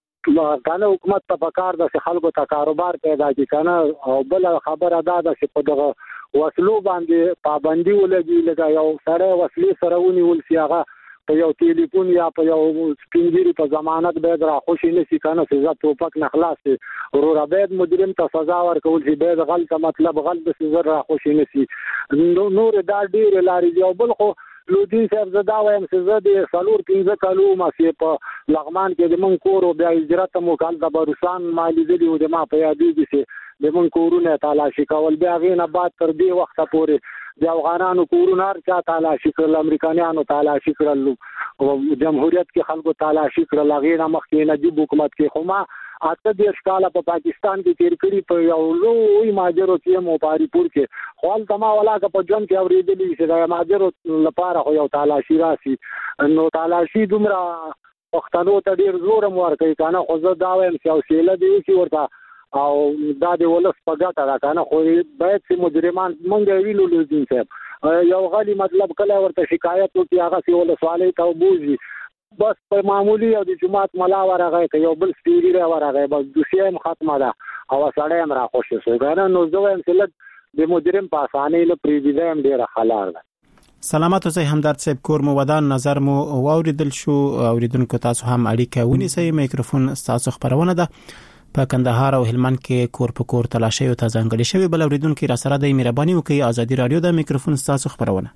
کنه حکومت ته په کار د خلکو ته کاروبار پیدا کی کنه او بل خبره ده چې په دغه وسلو باندې پابندي ولګي لکه یو سره وسلې سره ونیول سی هغه په یو ټلیفون یا په یو سپینګری په ضمانت به درا خوشی نسی کنه سزا توپک نه خلاص ورور عبید مجرم ته سزا ورکول شي به غلط مطلب غلط سزا را خوشی نسی نور دا ډیر لاري دی او بل خو لودین صاحب زدا وایم چې زه د سالور 15 کالو ما سي په لغمان کې د من کور او بیا هجرت مو کال د بروسان مالی دی او د ما په یادې دي چې د من کورونه تلاشي کول بیا غینه بعد تر دې وخت پورې د افغانانو کورونه هر چا تلاشي کړل امریکایانو تلاشي کړل او جمهوریت کې خلکو تلاشي کړل غینه مخکې نجیب حکومت کې خو ما اته د اشکاله په پاکستان کې تیر کړی په یو لوی ماجرو کې مو پاریپور کې خپل تما ولاګه په جون کې اوریدلی چې دا ماجرو لپاره خو یو تلاشي راسي نو تلاشي دومره وختانو ته ډیر زور مو ورکړي کنه خو زه دا وایم چې اوسېله دی چې ورته او دا د ولس په ګټه را کنه خو باید چې مجرمان مونږ ویلو لودین صاحب یو غلی مطلب کله ورته شکایت وکي هغه سی ولسوالۍ ته وبوزي بس په معمولی او د جماعت ملا ورغه یو بل سپیری ورغه بس دوسیم ختمه ده او سړی هم را خوشی شو غواړم نو زه هم چې د مجرم په اسانۍ له پریزیدنت ډیر خلار ده سلامات اوسئ همدرد صاحب کور مو ودان نظر مو واوریدل شو اوریدونکو تاسو هم اړیکه ونیسئ میکروفون تاسو خبرونه ده په کندهار او هلمند کې کور په کور تلاشي او تازانګړي شوی بل اوریدونکو را سره د مهرباني وکړئ ازادي رادیو د میکروفون تاسو خبرونه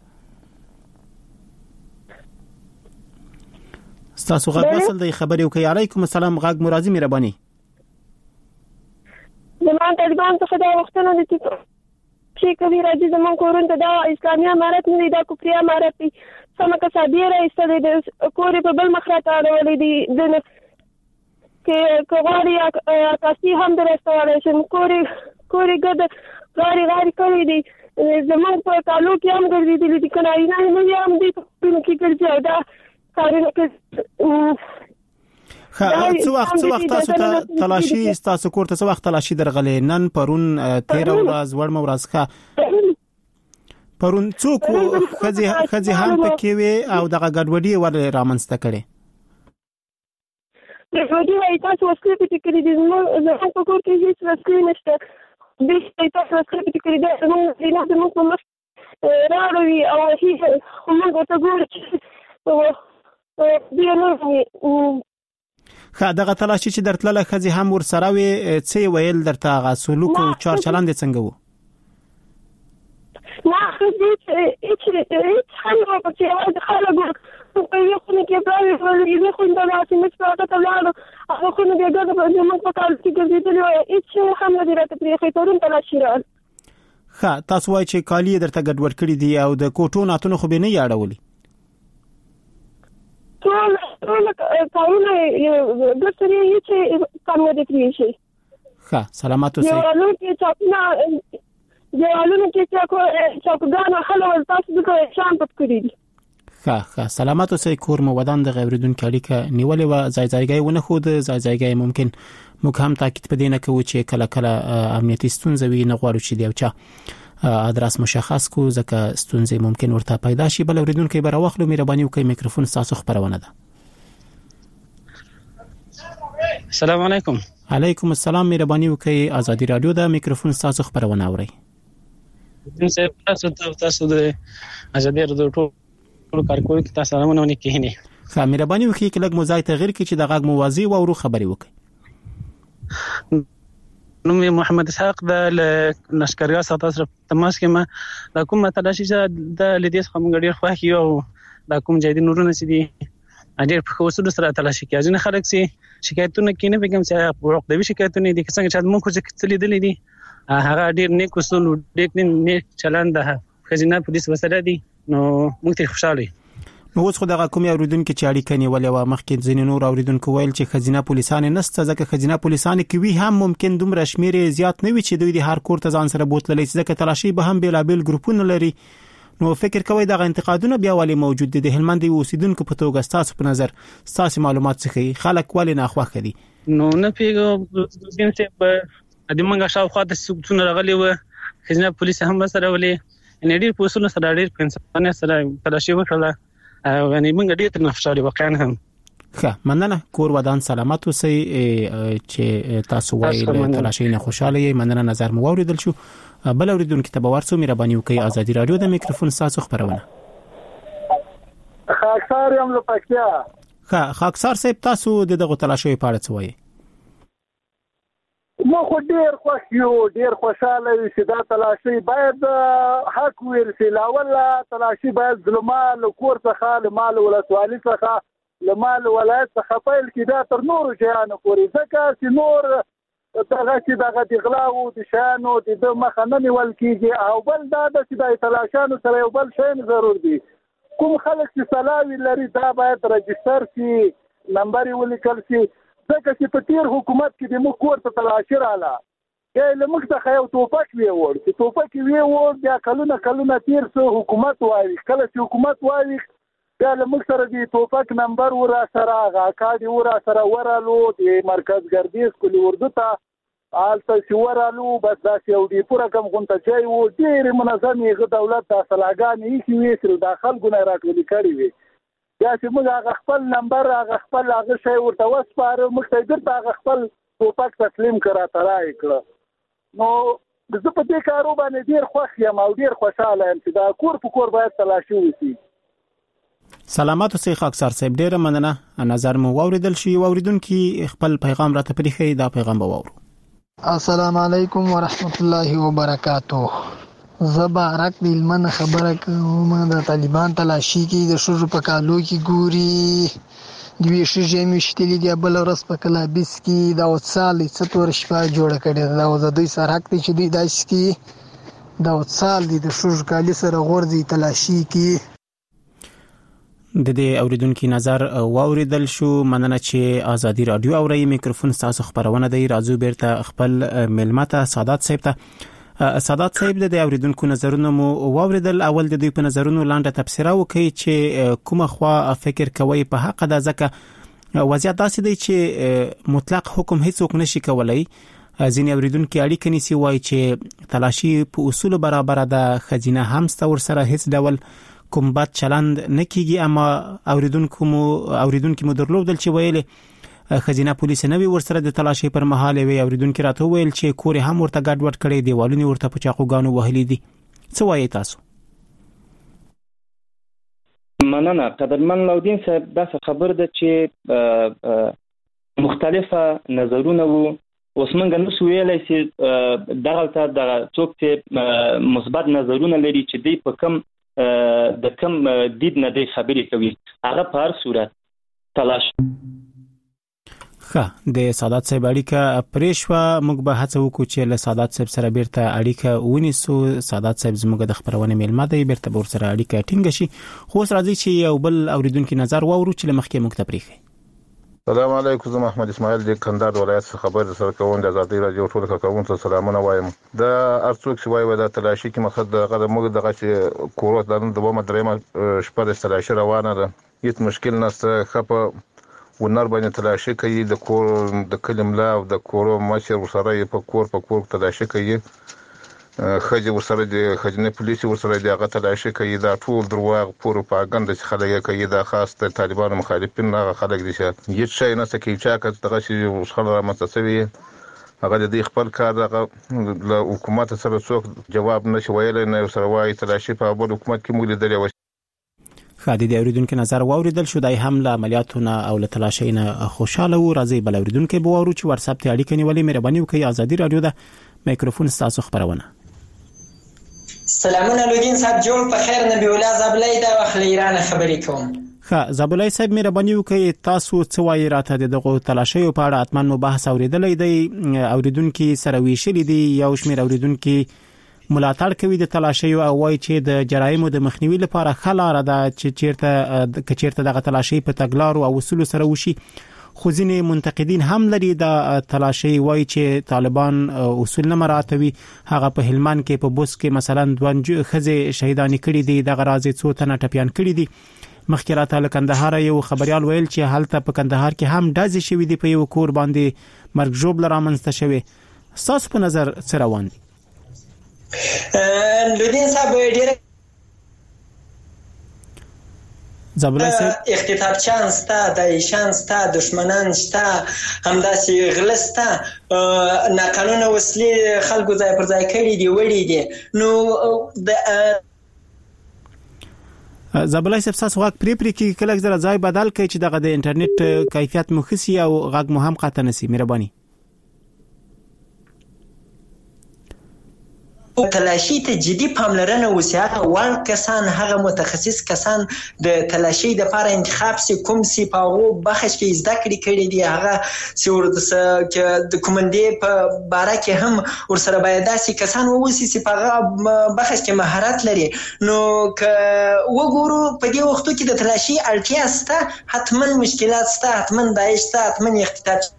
تاسو غږ وصل دی خبري وکي علیکم السلام غږ مرادي مهرباني زموږ طالبان څخه دا وختونه دي چې کوي راځي زموږ کورن ته دا اسلامي امارت نه دی دا کفري امارت دی سم که صابره ایستل دي کورې په بل مخراته اړولې دي د کې کوغاري تاسو هم درستواله شم کورې ګد غاری کوي دي زموږ په تعلق هم ګرځېدل دي کنه نه نه هم دي په کې ګرځي دا څو وخت تاسو ته تلاشي تاسو کوړه څو وخت تلاشي درغلې نن پرون 13 ورځ ورم ورځ ښه پرون څوک خځې هم پکې وي او دغه ګډوډي ور رامنځته کړي ګډوډي وایي تاسو وسلې پټ کړې دي زموږ په کور کې هیڅ وسلې نشته دې تاسو وسلې پټ کړې دي موږ نه موږ مخ راوړي او هیڅ موږ ته ګورو دغه تلاشي چې درتله خځې هم ور سره وي څه ویل درته غا سلوک او چار چلند څنګه وو ما هیڅ خلک په چې خلک په یو خو کې پرای ولې خو دا چې مڅ په تاسو لاله ښه تاسو وایي چې کالی درته ګډوډ کړی دي او د کوټو ناتونو خو به نه یاړولي ټول کارونه د سری هیڅ کم نه دي شي ښه سلامات اوسئ یوالو کې چاپګان خلک تاسو د شان پټ کړی دي ښه سلامات اوسئ کور مو ودان د غوړیدونکو اړیکه نیولې و ځای ونه خو د ځای ممکن موږ هم تاکید پدې نه کوو چې کله امنیتي ستونزې وي نه غواړو چې دی او چا ادرس مشخص کو ځکه ستونزې ممکن ورته پیدا شي بل اوریدونکو به راوخلو مهرباني وکړئ میکروفون تاسو خبرونه ده السلام علیکم علیکم السلام مهرباني وکړئ ازادي رادیو د میکروفون تاسو خبرونه اورئ تاسو د ازادي رادیو ټول کارکونکو تاسو سلامونه ونکهني ښه مهرباني وکړئ چې لږ موضوع تغیر کړئ چې د غږ موازی او ورو خبري وکړئ نوم محمد اسحاق د نشکریا سره تاسو تماس کې ما د کوم تلاشي د لیدیس کوم غړي خو یو د کوم جدي نورونه سي دي اجر په وسو سره تلاشي کې ځنه خلک سي شکایتونه کینه بګم چې حقوق د شکایتونه دي څنګه چې موږ خو څه لیدلې دي هغه ډیر نیک اصول ډیر نیک چلند ده خزینه پولیس وسره دي نو موږ ته خوشاله نو اوس خو دغه کوم اوریدونکو چې اړیکه نیولې و مخکې ځینې نور اوریدونکو ویل چې خزینه پولیسان نسته ځکه خزینه پولیسان کوي هم ممکن دومره شمیر زیات نه وي چې دوی د هر کور ته ځان سره بوتللی ځکه تلاشي به هم بیلابل ګروپونه لري نو فکر کوي دغه انتقادونه بیا والی موجود دي د هلمند اوسیدونکو په توګه تاسو په نظر تاسو معلومات څخه خلک والی نه خوښ دي نو نه پیګو چې په د منګه شاوخوا د سګتونه راغلي و خزینه پولیس هم سره ولې ان ډیر پولیسونه سره ډیر پنځه سره تلاشي وکړه غني موږ ډیر تنفساري واقعا هم ښه مننه کور ودان سلامات اوسئ چې تاسو وایي تلاشي نه خوشاله یې مننه نظر مو اوریدل شو بل اوریدونکو ته به ورسو مهرباني وکړئ ازادي رادیو د میکروفون تاسو خبرونه خاکسار یم له پکتیا خاکسار صاحب تاسو دغه تلاشي په اړه څه وایي مو خو ډیر خوښ یو ډیر خوشاله یو چې دا تلاشي باید حق ورسي لاول تلاشي باید ظلمال کور څخه مال ولسوالي څخه لمال ولایت څخه پیل کیدا تر نور جهان پورې ځکه چې نور دغه چې دغه دغلا او د شانو د مخننی ول کیږي او بل دا چې د تلاشانو سره یو بل شی ضرور دي کوم خلک چې سلاوي لري دا باید رجستر شي نمبر ولیکل شي ځکه چې په تیر حکومت کې د موږ کور ته تلاشي رااله یې لمخ ته یو توپک ویور چې توپک ویور بیا کلونه تیر سو حکومت وایي کله چې حکومت وایي بیا لمخ سره د توپک نمبر ورا سره غاکاډي ورا سره ورالو د مرکز ګردیز کلی اردو ته آلته چې ورالو بس دا یو دی پورا کم غونټه چای و ډیر منظمې غو دولت د اصلاګانې هیڅ ویسل داخل ګونه راټولې کړې وي یا چې موږ هغه خپل نمبر هغه خپل هغه شی ورته وسپاره موږ ته درته هغه خپل توپک تسلیم کړه ترای کړه نو زه په دې کارو باندې ډیر خوښ یم او ډیر خوشاله یم چې دا کور په کور باید تلاشي وشي سلامات اوسئ خاکسار صاحب ډیره مننه نظر مو اوریدل شي اوریدونکو خپل پیغام راته پریخي دا پیغام به وورو السلام علیکم ورحمت الله وبرکاتہ زبارک د علمن خبره کوم د طالبان تلاشي کې د شوجو په کالو کې ګوري دوی شې مشتلي دی بل ورځ په کلابس کې دا وصال څتور شپه جوړ کړي دا د دوی سره حق دي چې دوی داس کې دا وصال دي د شوجو کالي سره غورځي تلاشي کې د دې اوریدونکو نظر واوریدل شو مننه چې ازادي رادیو اوري میکروفون تاسو خبرونه دی راځو بیرته خپل ملمته سعادت صاحب ته سعادت صاحب د اوریدونکو نظرونه مو واوریدل اول د دوی په نظرونو لاندې تفسیره وکړي چې کومه خوا فکر کوي په حق د ځکه وضعیت داسې دی چې مطلق حکم هیڅوک نشي کولای ځینې اوریدونکو اړیکه نیسی وای چې تلاشي په اصول برابر ده خزینه هم ستور سره هیڅ ډول کوم بد چلند نکېږي اما اوریدونکو مو درلودل چې ویلې خزینه پولیس نه وی ورسره د تلاشي پر مهال وی اوریدونکو راته ویل چې کور هم ورته ګډوډ کړي دیوالونه ورته په چاقوګانو وهلي دي څه وایي تاسو مننه قدرمن لودین صاحب دا خبر ده چې مختلفه نظرونه وو اوس موږ نو ویلای چې دغه څوک چې مثبت نظرونه لري چې دی په کم د کم دید نه دی خبرې کوي هغه په هر صورت تلاش ښه د سادات صاحب اړیکه پرېښوه موږ به هڅه وکړو چې له سادات صاحب سره بیرته اړیکه ونیسو. سادات صاحب زموږ د خبرونه میلمه دی بیرته ور سره اړیکه ټینګ شي. خو اوس راځي چې یو بل اوریدونکو نظر واورو چې لمخکې موږ ته پریخي. السلام علیکم، زه محمد اسماعیل د کندهار ولایت څخه خبر سره کوم. د آزادۍ رادیو ټول کارکونکو ته سلامونه وایم. د ارڅوک چې وایي د تلاشي کې مقصد د موږ دغه چې کورو د دومره درېمه شپه د تلاشي روانه ده، هیڅ مشکل نشته. خپه ونر باندې تلاشي کوي د کور د کلملا او د کورو مشر ورسره په کور تلاشي کوي. خځې ورسره د خځنې پولیس ورسره د هغه تلاشي کوي. دا ټول درواغ پروپاګاندا چې خلک کوي. دا خاص د طالبانو مخالفین هغه خلک دي چې هیڅ شی نه سکی چې دغه شی خلک را متصوي هغه د خپل کار د حکومت سره څوک جواب نشي ویلای، نه سره وایي تلاشي په بل حکومت کې موږ لیدلې و. خادي د اوریدونکو نظر واوریدل شو. دای هم له عملیاتونه او له تلاشینه خوشاله و. راځي بل اوریدونکو به وورو چې واتس اپ ته اړیکه نیولې. مهرباني وکړئ آزادي رادیو د میکروفون تاسو خبرونه. سلامونه لودین صاحب، جوړ په خیر. نبی الله زابلای دا وخت ایران خبرې کوم. ښه زابلای صاحب مهرباني وکړئ تاسو څه وایي راته دغه تلاشیو په اړه؟ اتمن مو بحث اوریدلې دی، اوریدونکو سره ویشلې دي، یو شمېر اوریدونکو ملاتړ کوي د تلاشیو او وایي چې د جرایمو د مخنیوي لپاره خلاره ده چې چیرته دغه تلاشی په تګلارو او اصول سره وشي. خو ځینې منتقدین هم لري د تلاشی وایي چې طالبان اصول نه مراعاتوي. هغه په هلمند کې په بوس کې مثلا دوه خزې شهیدان کړي دي، دغه راځي څو تنه ټپيان کړي دي. مخکې راته له کندهار یو خبريال ویل چې هلته په کندهار کې هم دازي شوی دی، په یو کور باندې مرګ جوړ لرامنځته شوی. تاسو په نظر څه روان دي؟ لودین صاحب ډیر زابلای صاحب اختطاف چانس تا د شانس تا دشمنان شتا همداسې غلستا ناقانونه وسلې خلکو ځای پر ځای کړي دي وړي دي. نو د زابلای صاحب تاسو واک پری کې کله ځای ځای بدل کړي چې دغه د انټرنیټ کیفیت مخسي او غږ مو هم قطع نسی. مهرباني تلاشی ته جدي پاملرنه وسی. هغه وړ کسان، هغه متخصص کسان د تلاشی د لپاره انتخاب سي کوم سي پاغو بخښ کې زده کړی دي. هغه سور د کومندې په باره کې هم ورسره باید داسې کسان ووسی چې پاغه بخښ کې مهارت لري. نو ک وګورو په دې وختو کې د تلاشی اړتیا سته، حتمن مشکلات سته، حتمن دایښ سته، حتمن اختطاف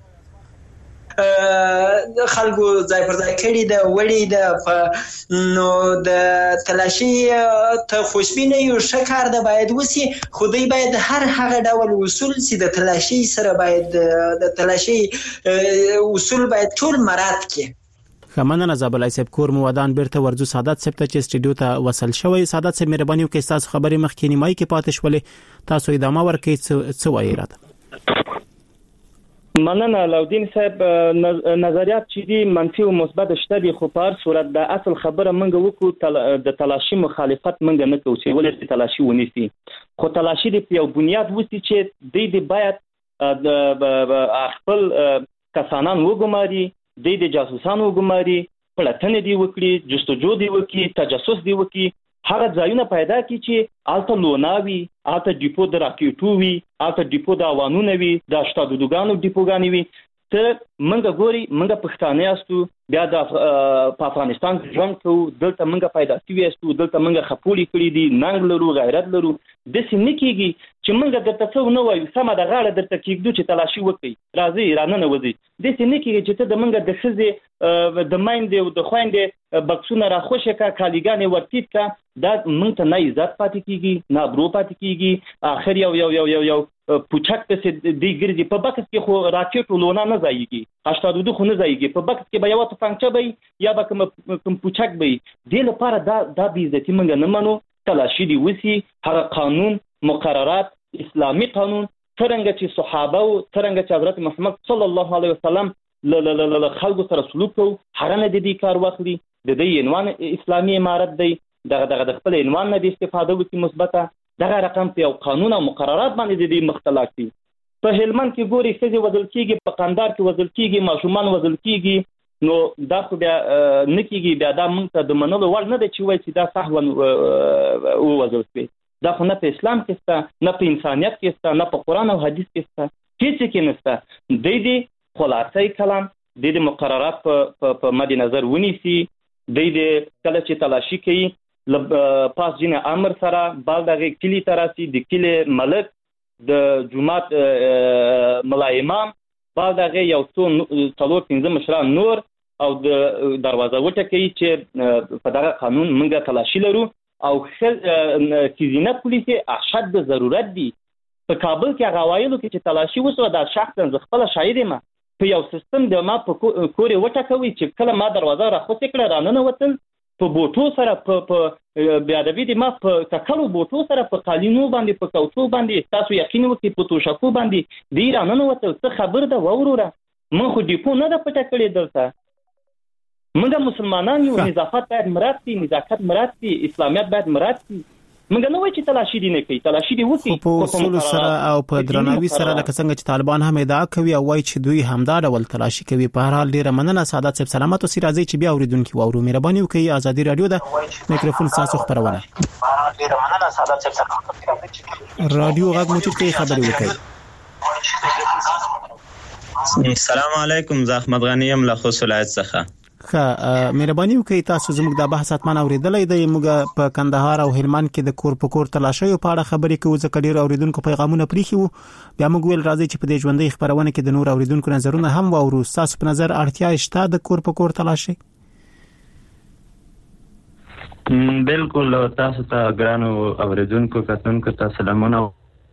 خلکو ځای پر ځای کړي د وړي د نو د تلاشی ته خوشبینه یو شکار د باید وسی. خدای باید هر هغه ډول اصول چې د تلاشی سره باید د تلاشی اصول باید ټول مراعات کړي. خمنه زابلای صاحب کور مو ودان بیرته ورزو سادات صاحب ته چې سټډیو ته وصل شوی. سادات صاحب مهرباني وکړئ تاسو خبرې مخکې نیمای کې پاتې شولې، تاسو ادامه ورکړئ څه وایي راته. مننه لودین صاحب. نظریات چې دي منفي او مثبت شته دي، خو په هر صورت د اصل خبره منګه وکړو د تلاشي مخالفت منګه نه کوو چې ولې تلاشي ونیسي. خو تلاشي د یو بنیاد وسی چې د باید د خپل کسانان وګماري، د جاسوسان وګماري، پلاتنه دی وکړي، جستجو دی وکړي، تجسس دی وکړي. هغه ځایونه پیدا کی چې آلته لوناوي، آلته ډیپو د راکېټو وي، آلته ډیپو د اوانونه وي، د شتادودګانو ډیپوګانی وي. ته منګه ګوري منګه پښتانه یاستو، بیا د په افغانستان ژوند کوو، دلته منګه پیدا شوي یاستو، دلته منګه خپولي کړي دي، ننګ لرو، غیرت لرو. داسې نه کېږي چې منګه درته څه نه وایو، سمه د غاړه درته کېږدو چې تلاشي وکړئ، راځئ راننوځئ. داسې نه کېږي چې ته د منګه د ښځې د میندې او د خویندې بکسونه راخوشې کا، کالیګانې ورتیت کا. دا موږ ته نه عزت پاتې کېږي، نه ابرو پاتې کېږي. آخر یو پوچک پسې دی ګرځي. په بکس کې خو راکېټ لونه نه ځایږي، 82 خو نه ځایږي. په بکس کې به یو تفنګچه به یا به کوم پوچک به. دې لپاره دا بې عزتي موږ نه منو. تلاشي دی وسی. هغه قانون مقررات اسلامي قانون څنګه چې صحابه او څنګه چې حضرت محمد صلی الله علیه وسلم ل خلکو سره سلوک کوي، هغه نه د دې کار واخلي. د دې عنوان اسلامي امارت دی، دغه د خپل عنوان نه د استفاده وکړي مثبته. دغه رقم په یو قانون او مقررات باندې د دې مختلف دي. په هلمند کې ګوري ښځې وژل کېږي، په قندهار کې وژل کېږي، ماشومان وژل کېږي. نو دا خو بیا نه کېږي. بیا دا موږ ته د منلو وړ نه دی چې وایي چې دا سهوا ووژل شوی. دا خو نه په اسلام کې شته، نه په انسانیت کې شته، نه په قرآن او حدیث کې شته هیڅ کې نشته. د دې خلاصي کلام د مقررات په مد نظر ونیسي. د دې کله چې تلاشي کوي پاس جن امر سره بعد دغه کلی تراسي د کلی ملک د جمعات ملا امام بعد دغه یو څلور پنځه مشران نور او د دروازه وټکي چې په دغه قانون موږ تلاشي لرو او کیزینه پولیسي اشد ضرورت دي. په کابل کې هغه وایلو چې تلاشي وسو دا شخصا خپل شاعر ما په یو سیستم د ما په کوري وټکوي چې کله ما دروازه راخوته کړه رانه وتل په بوټو سره په بیادبی دي ما په تکلو بوټو سره په قالینو باندې په کوټو باندې تاسو یقین وکړئ په توشکو باندې دی رانه وتل څه خبر ده وروره من خو ډیپو نه د پټه کړی دلته موږ مسلمانان یو نظافت باید مراد شي نزاکت مراد شي اسلامیت باید مراد شي موږ نه وایو چې تلاشي دي نه کوي تلاشي دي وکړي په اصول سره او په درناوي سره لکه څنګه چې طالبان هم ادعا کوي او وایي چې دوی همدا ډول تلاشي کوي. په هر حال ډیره مننه سعادت صاحب سلامات او سي راځي چې بیا اوریدونکو وورو مهرباني وکړئ. ازادي رادیو د میکروفون تاسو خبرونه ډیره مننه سعادت صاحب سلامات رادیو غږ مو چې خبري وکړئ. السلام علیکم زه احمد غنی یم له خوست ولایت څخه. مهرباني وکړئ تاسو زموږ د بحث اتمن اوریدلې دی. موږ په کندهار او هلمند کې د کور په کور تلاشي په اړه خبرې کوو ځکه ډیر اوریدونکو پیغامونه پریخي وو. بیا موږ ویل راځي چې په دې ژوندۍ خبرونه کې د نور اوریدونکو نظرونه هم واورو. تاسو په نظر اړتیا شته د کور په کور تلاشي؟ بالکل تاسو ته ګرانو اوریدونکو کتونکو ته سلامونه.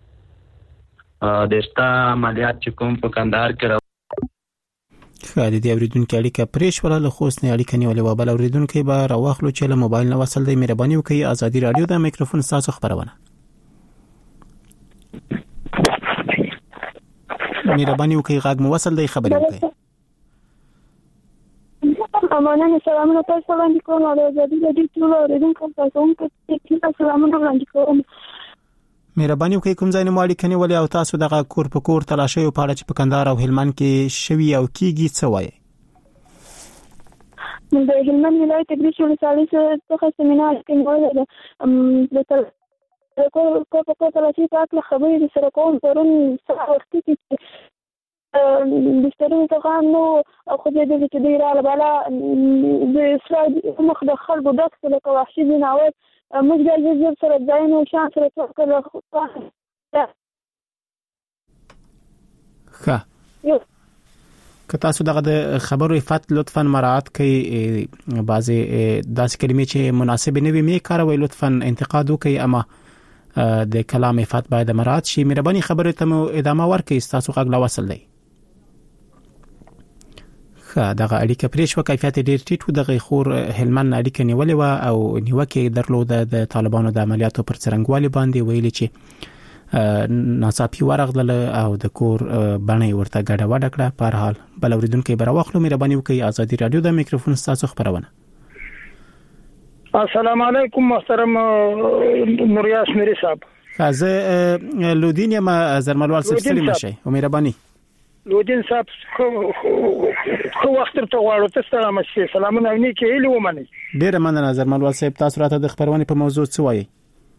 دشته عملیات چې کوم په کندهار کې خالد دی اوریدونکو اړیکه پریښوله له خوست نه اړیکه نیولې و بل اوریدونکو به راوخلو چې له موبایل نه وصل دی. مهرباني وکړئ ازادي رادیو د میکروفون تاسو خبرونه مهرباني وکړئ غږ مو وصل دی خبرې وکړئ. امانه سلامونه تاسو وړاندې کوم او ازادي رادیو ټول اوریدونکو ته سلامونه وړاندې کوم. مهرباني وکړئ کوم ځای نه مو اړیکه نیولې او تاسو دغه کور په کور تلاشي په اړه چې په کندهار او هلمند کې شوي او کیږي څه وایي؟ د هلمند ولایت تدریس ولسوالۍ څخه سیمینار کې موږ د کور په کور تلاشي په اړه خبرې سره کوم. پرون سهار وختي کې د سترونو څخه نو خو دې چې دوی رااله بالا د اسرائیل مخ د خلکو ډک لکه وحشي ځناور موږ د سره ځاینو شان سره څوکړه ښه که تاسو دغه د خبرو افت لطفا مراعات کړئ. بعضی داسې کلمې چې مناسب نه وي مې کاروي لطفا انتقاد وکړئ اما د کلام افت باید مراعات شي. مهرباني خبره ته ادامه ورکړئ تاسو غږ لا وصل دی. دغه اړیکه پریښو کیفیت ډیر ټیټ و. دغه خور هلمند اړیکه نیولې و او نیوکه درلوده د طالبانو د عملیاتو پر څرنګوالي باندې ویلي چې ناڅاپي ورغله او د کور باندې ورته ګډه وډه کړه. په هر حال بل اوریدونکو به راوخلو. مهرباني وکړئ ازادي رادیو د میکروفون تاسو خبرونه. السلام علیکم محترم نوریاس مری صاحب. زه لودین یم زرملوال صاحب سلام شي او مهرباني لودین صاحب خو وخت ته غواړو ته سلام شي سلامونه نه کېلو ومني. ډیر مننه زرملوال صاحب تاسو راته د خبرونه په موضوع څه وایي؟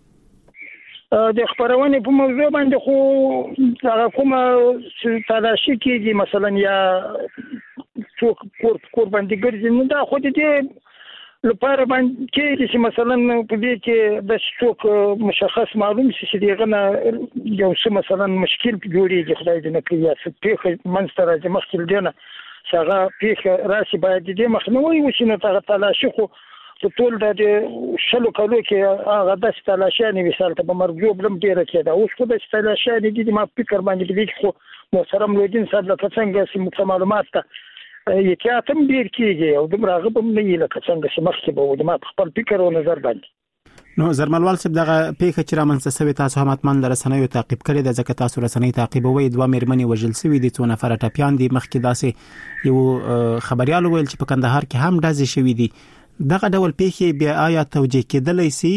د خبرونه په موضوع باندې خو هغه کومه تلاشي کېږي مثلا یا څوک کور باندې ګرځي نو دا خو دې لپاره باندې کې چې مثلا په دې کې د څوک مشخص معلوم شي چې دغه نه یو څه مثلا مشکل جوړیږي خدای دې نه کوي یا څه پیښه منستر چې مخکې دینه څنګه پیښه راشي باید دې مخنیوي وشي. نو تلاشي خو ټول د شلو کلو کې هغه د تلاشي نه مثال ته مرګو بلم ډیره کېده. اوس خو د تلاشي دې ما فکر باندې دې خو محترم لودین صاحب لکه څنګه چې معلومات ته یتیاتم ډیر کېږي او د راغب نه لکه څنګه چې مخکې به و د ما خپل فکر او نظر باندې. نو زرملوال صاحب دغه پیښه چې رامنځته شوې تاسو هم اتمن د رسنیو تعقیب کړی د ځکه تاسو رسنۍ تعقیبوي. دوه مېرمنې وژل شوې دي 2 نفر ټپيان دي. مخکې داسې یو خبريال ویل چې په کندهار کې هم ډزې شوې دي. دغه ډول پیښې بیا آیا توجیه کېدلای شي؟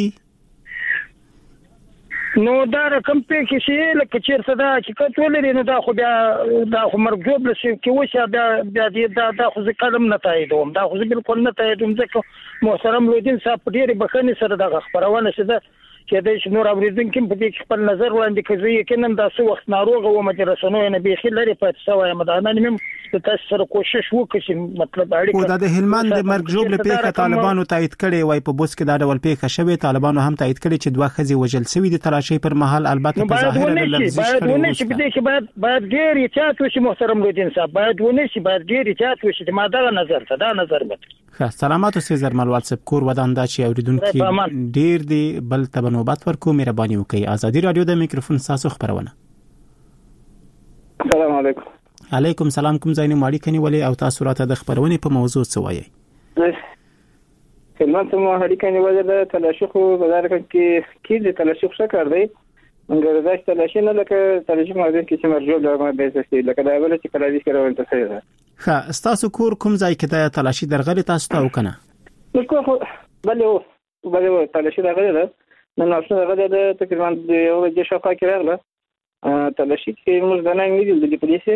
نو دا رقم پیښې چې لکه چیرته دا حقیقت ولري نو دا خو بیا دا خو مرګوب لسی کې وشه دا خو ځکلم نه تاییدوم. دا خو بالکل نه تاییدوم ځکه محترم لودین صاحب ډېر بخښنې سره د خبرونه چې دا چې د نور اوریدونکو په دې کې خپل نظر وړاندې کوي یقینا دا څو وخت ناروغ و مجرسونو نه به خلری په سوای مدانه نیم تاسو سره کوشش وکړئ چې مطلب اړیکه د هلمند د مرګ جوړ لپاره طالبانو تایید کړي وای په بوس کې دا ډول پیښه شوه طالبانو هم تایید کړي چې دوه خزي وجل سوي د تلاشي پر مهال البته په ظاهر لفظي باید چې بده کې باید ډیر احتیاط وشي محترم لودین صاحب باید ونشي باید ډیر احتیاط وشي ما دا نظر ته دا نظر مت ښه سلامات اوسئ زرمل واتساپ کور ودان دا چې اوریدونکو ډیر دی بل ته نوبت ورکو مهرباني وکړئ ازادي رادیو د میکروفون تاسو خبرونه السلام علیکم علیکم سلام کوم ځای نه ماړی کني ولی او تاسو راته د خبرونه په موضوع څه وایي خدمت مو هډی کني ولی د تلاشي خو بازار کې د تلاشي څه کار دی موږ د تلاشي نه لکه تلاشي مازن کې چې مرجو له ما به څه لکه دا ول چې کلاوي کړو ته څه ده ښه تاسو کور کوم ځای کې د تلاشي درغلي تاسو ته وکنه نو کو بلې تلاشي درغلي ده نو نو درغلي ده تقریبا یو د شفا کې راغله تلاشي کې موږ د نه میدل د پولیسو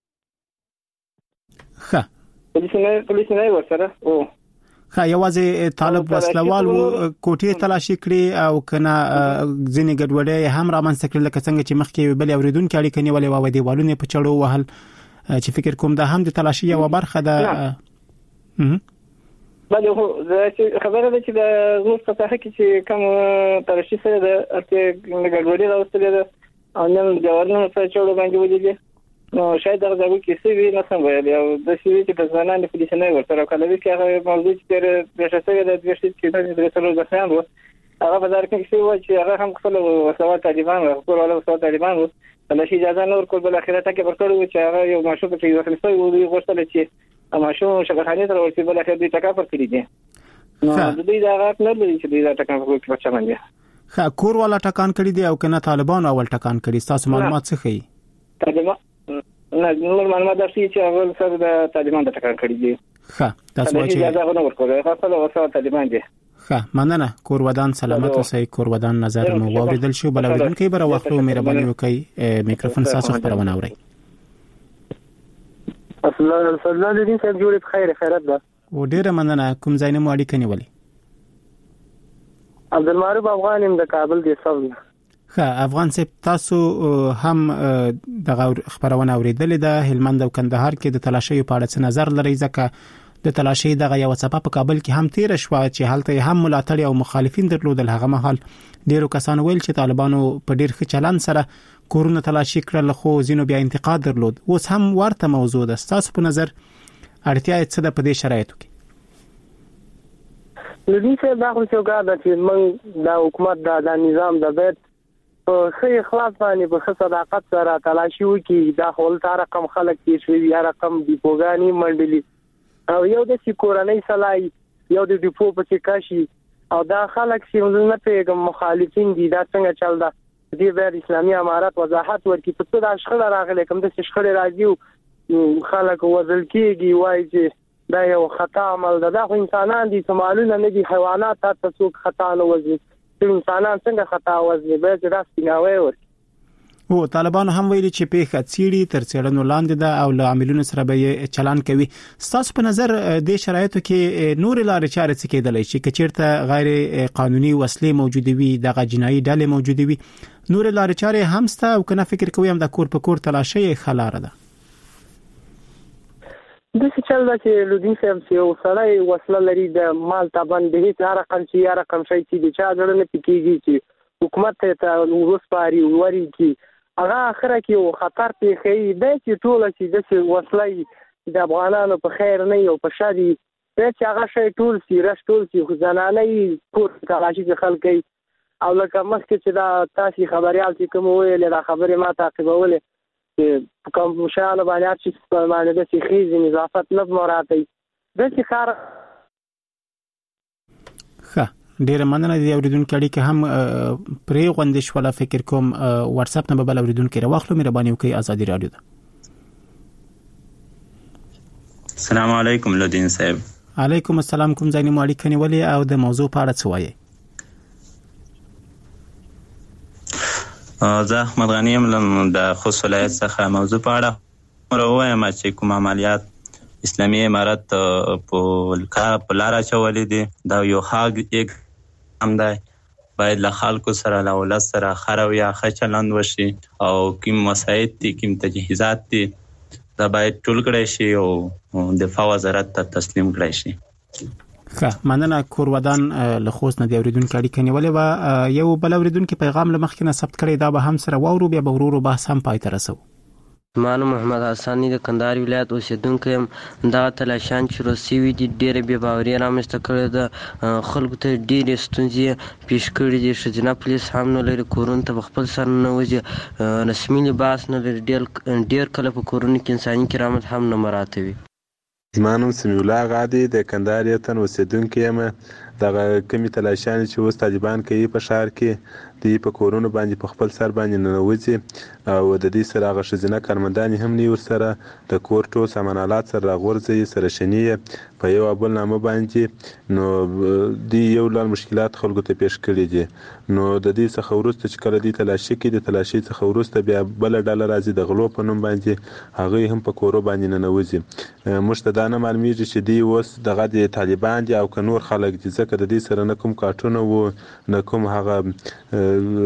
ښه پولیس نه ورسره او ښه یوازې طالب وسلوال کوټې تلاشي کړي او کنه ځینې ګډوډۍ هم رامنځته کړل لکه څنګه چې مخکې بل اوریدونکو اړیکې نیولې و دیوالونه په چړو وهل چې فکر کوم دا هم د تلاشي یو برخه ده بله خبره ده چې د روس په ساحه کې چې کوم تلاشي سره د ګډوډۍ راوستلې ده او نن دیوالونه په چړو باندې ودیږي نو شاید دا ځکه چې سوي نه سم ویل او د سوي چې د ځوانان په پولیس نه ورته کولای چې هغه موضوع چې د شخصي د دوشت کې د رسولو ځخان وو هغه بازار کې چې هغه هم خپل وسوات طالبان او خپل ولا وسوات طالبان وو د شي اجازه نور کول بل اخرته کې ورکړو چې هغه یو ماشوم په یو خلصي وو غوښتل چې ماشوم شغالانه تر ورسې بل اخر دې تکافر کړی دي نو د دې دا غاټ نه لري چې دې تکافر کوي په چا باندې ښه کور والا ټکان کړی دی او کنه طالبان اول ټکان کړی تاسو معلومات څه خي طالبان نور معلومات درسي چې اول سره د طالبان د ټکان کړی دي ښه تاسو واچي دا غو نور کوي خاصه وسوات طالبان دي ښه مننه کور ودان سلامت اوسئ کور ودان نظر مو واوریدل شو بل اوریدونکو بر وختو مهرباني وکړئ میکروفون تاسو خبرونه اورئ الله دې صاحب جوړ بخیر خیرت ده و ډیره مننه کوم ځای نه مو اړیکه نیولې عبدالمعروف افغان يم د کابل دی صوب ښه افغان صاحب تاسو هم د خبرونه اوریدلې ده هلمند او کندهار کې د تلاشي په اړه څه نظر لرئ ځکه د تلاشي دغه یو صفه په کابل کې هم تیر شو چې حالت هم ملاتړ او مخالفین درلودل هغه مهال ډیرو کسانو ویل چې طالبانو په ډیر ښه چلند سره کورونه تلاشي کړل خو زینو بیا انتقاد درلود اوس هم ورته موضوع ده تاسو په نظر اړتیا څه ده په دې شرایطو کې لدی څه دا خو څنګه چې موږ د حکومت د نظام د بیت په خې اخلاص باندې په صداقت سره تلاشي وکي دا هول تا رقم خلک کې شوی یا رقم دی پوغانی منډلی او یو د سکورنۍ صلاحي یو د ډیپو په کې کاشي او دا خلک چې موږ نه پیغام مخالفین دي دا څنګه چل دا دې بیر اسلامي امارات وضاحت ورکړي په څه د شخړه راغلي کوم د شخړه راځي خلک وزل کېږي وایي چې دا یو خطا عمل ده دا خو انسانان دي سمالونه نه دي حیوانات تاسو خطا نه وځي انسانان څنګه خطا وځي به چې راستي نه وایي او طالبان هم ویلي چې پیښه څیړي تر څیړنو لاندې ده او له عاملونو سره به چلان کوي تاسو په نظر د شرایطو کې نور لارې چارې څه کېدلای شي چې چیرته غیر قانوني وسلې موجود وي د جنایي ډلې موجود وي نور لارې چارې هم ستا او کنه فکر کوي هم د کور په کور تلاشي خلاره ده د څه چل دا چې لودین صاحب چې وسړی وسله لري د مال تابان به هیڅ رقم چې یا رقم شي چې چا غړنه پکېږي چې حکومت ته ورس پاري وری کی هغه اخره کې خطر پیښي د چې ټول چې د وسلې د افغانانو په خیر نه یو په شادي چې هغه شي ټول سی رښتول چې ځانانه کور تلاشي خلکې او لکه مخکې چې دا تاسو خبريال چې کوم ویل دا خبره ما تعقیبولې چې کوم مشاله باندې چې په معنی د خېزي نظافت نه مراتي د چې کار ډیر مننه دی اوریدونکو اړیکه هم پرې غونډش ولا فکر کوم واتس اپ نمبر بل اوریدونکو راوخلو مهرباني وکړئ ازادي رادیو ده السلام علیکم لودین صاحب علیکم السلام کوم ځای مو اړیکه نیولې او د موضوع په اړه څه وایي زه احمد غنی یم د خوست ولایت څخه موضوع په اړه راوایم چې کوم عملیات اسلامي امارت په لار اچولې دي دا یو هاګ یک هم دی باید له خلکو سره له ولس سره ښه رویه ښه چلند وشي او کوم مساعد دي کوم تجهیزات دي دا باید ټول کړی شي او دفاع وزارت ته تسلیم کړی شي. مننه. کور ودان له خوست نه دی اوریدونکو اړیکه نیولې و. یو بل اوریدونکو پیغام له مخکې نه ثبت کړی دا به هم سره واورو بیا به ورو بحث هم پای ته رسو. مانو محمد حسن د کندهار ولایت اوسیدونکو يم. دا تلاشان چې روسي دي ډېر بې باوري رامنځته کړې ده، خلکو ته ډېرې ستونزې پیش کړې دي. ښځینه پولیس هم نه لري، کورونو ته خپل سر نه وځي، رسمي لباس نه لري، ډېر کله په کورونو کې انساني کرامت هم نه مراعاتوي. زمانم سمیع الله غادي د کندهار یتن اوسیدونکو یم. دغه کمی تلاشان چې اوس طالبان کوي په ښار کې دی په کورونو باندې په خپل سر باندې ننوځي او د دې سره هغه ښځینه کارمندان هم نه ورسره د کور ټول سامانالات سره راغورځي سره شنی په یو بل نامه باندې. نو دی یو لړ مشکلات خلکو ته پیش کړي دي. نو د دې څخه ورسته چې کله دی تلاشي کې د تلاشي څخه ورسته بیا بل ډله راځي د غلو په نوم باندې هغه هم په کورو باندې ننوځي. مشتدانه معلومیږي چې دی اوس دغه د طالبان دي او که نور خلک دي، ځکه د دې سره نه کوم کارټونه وو نه کوم هغه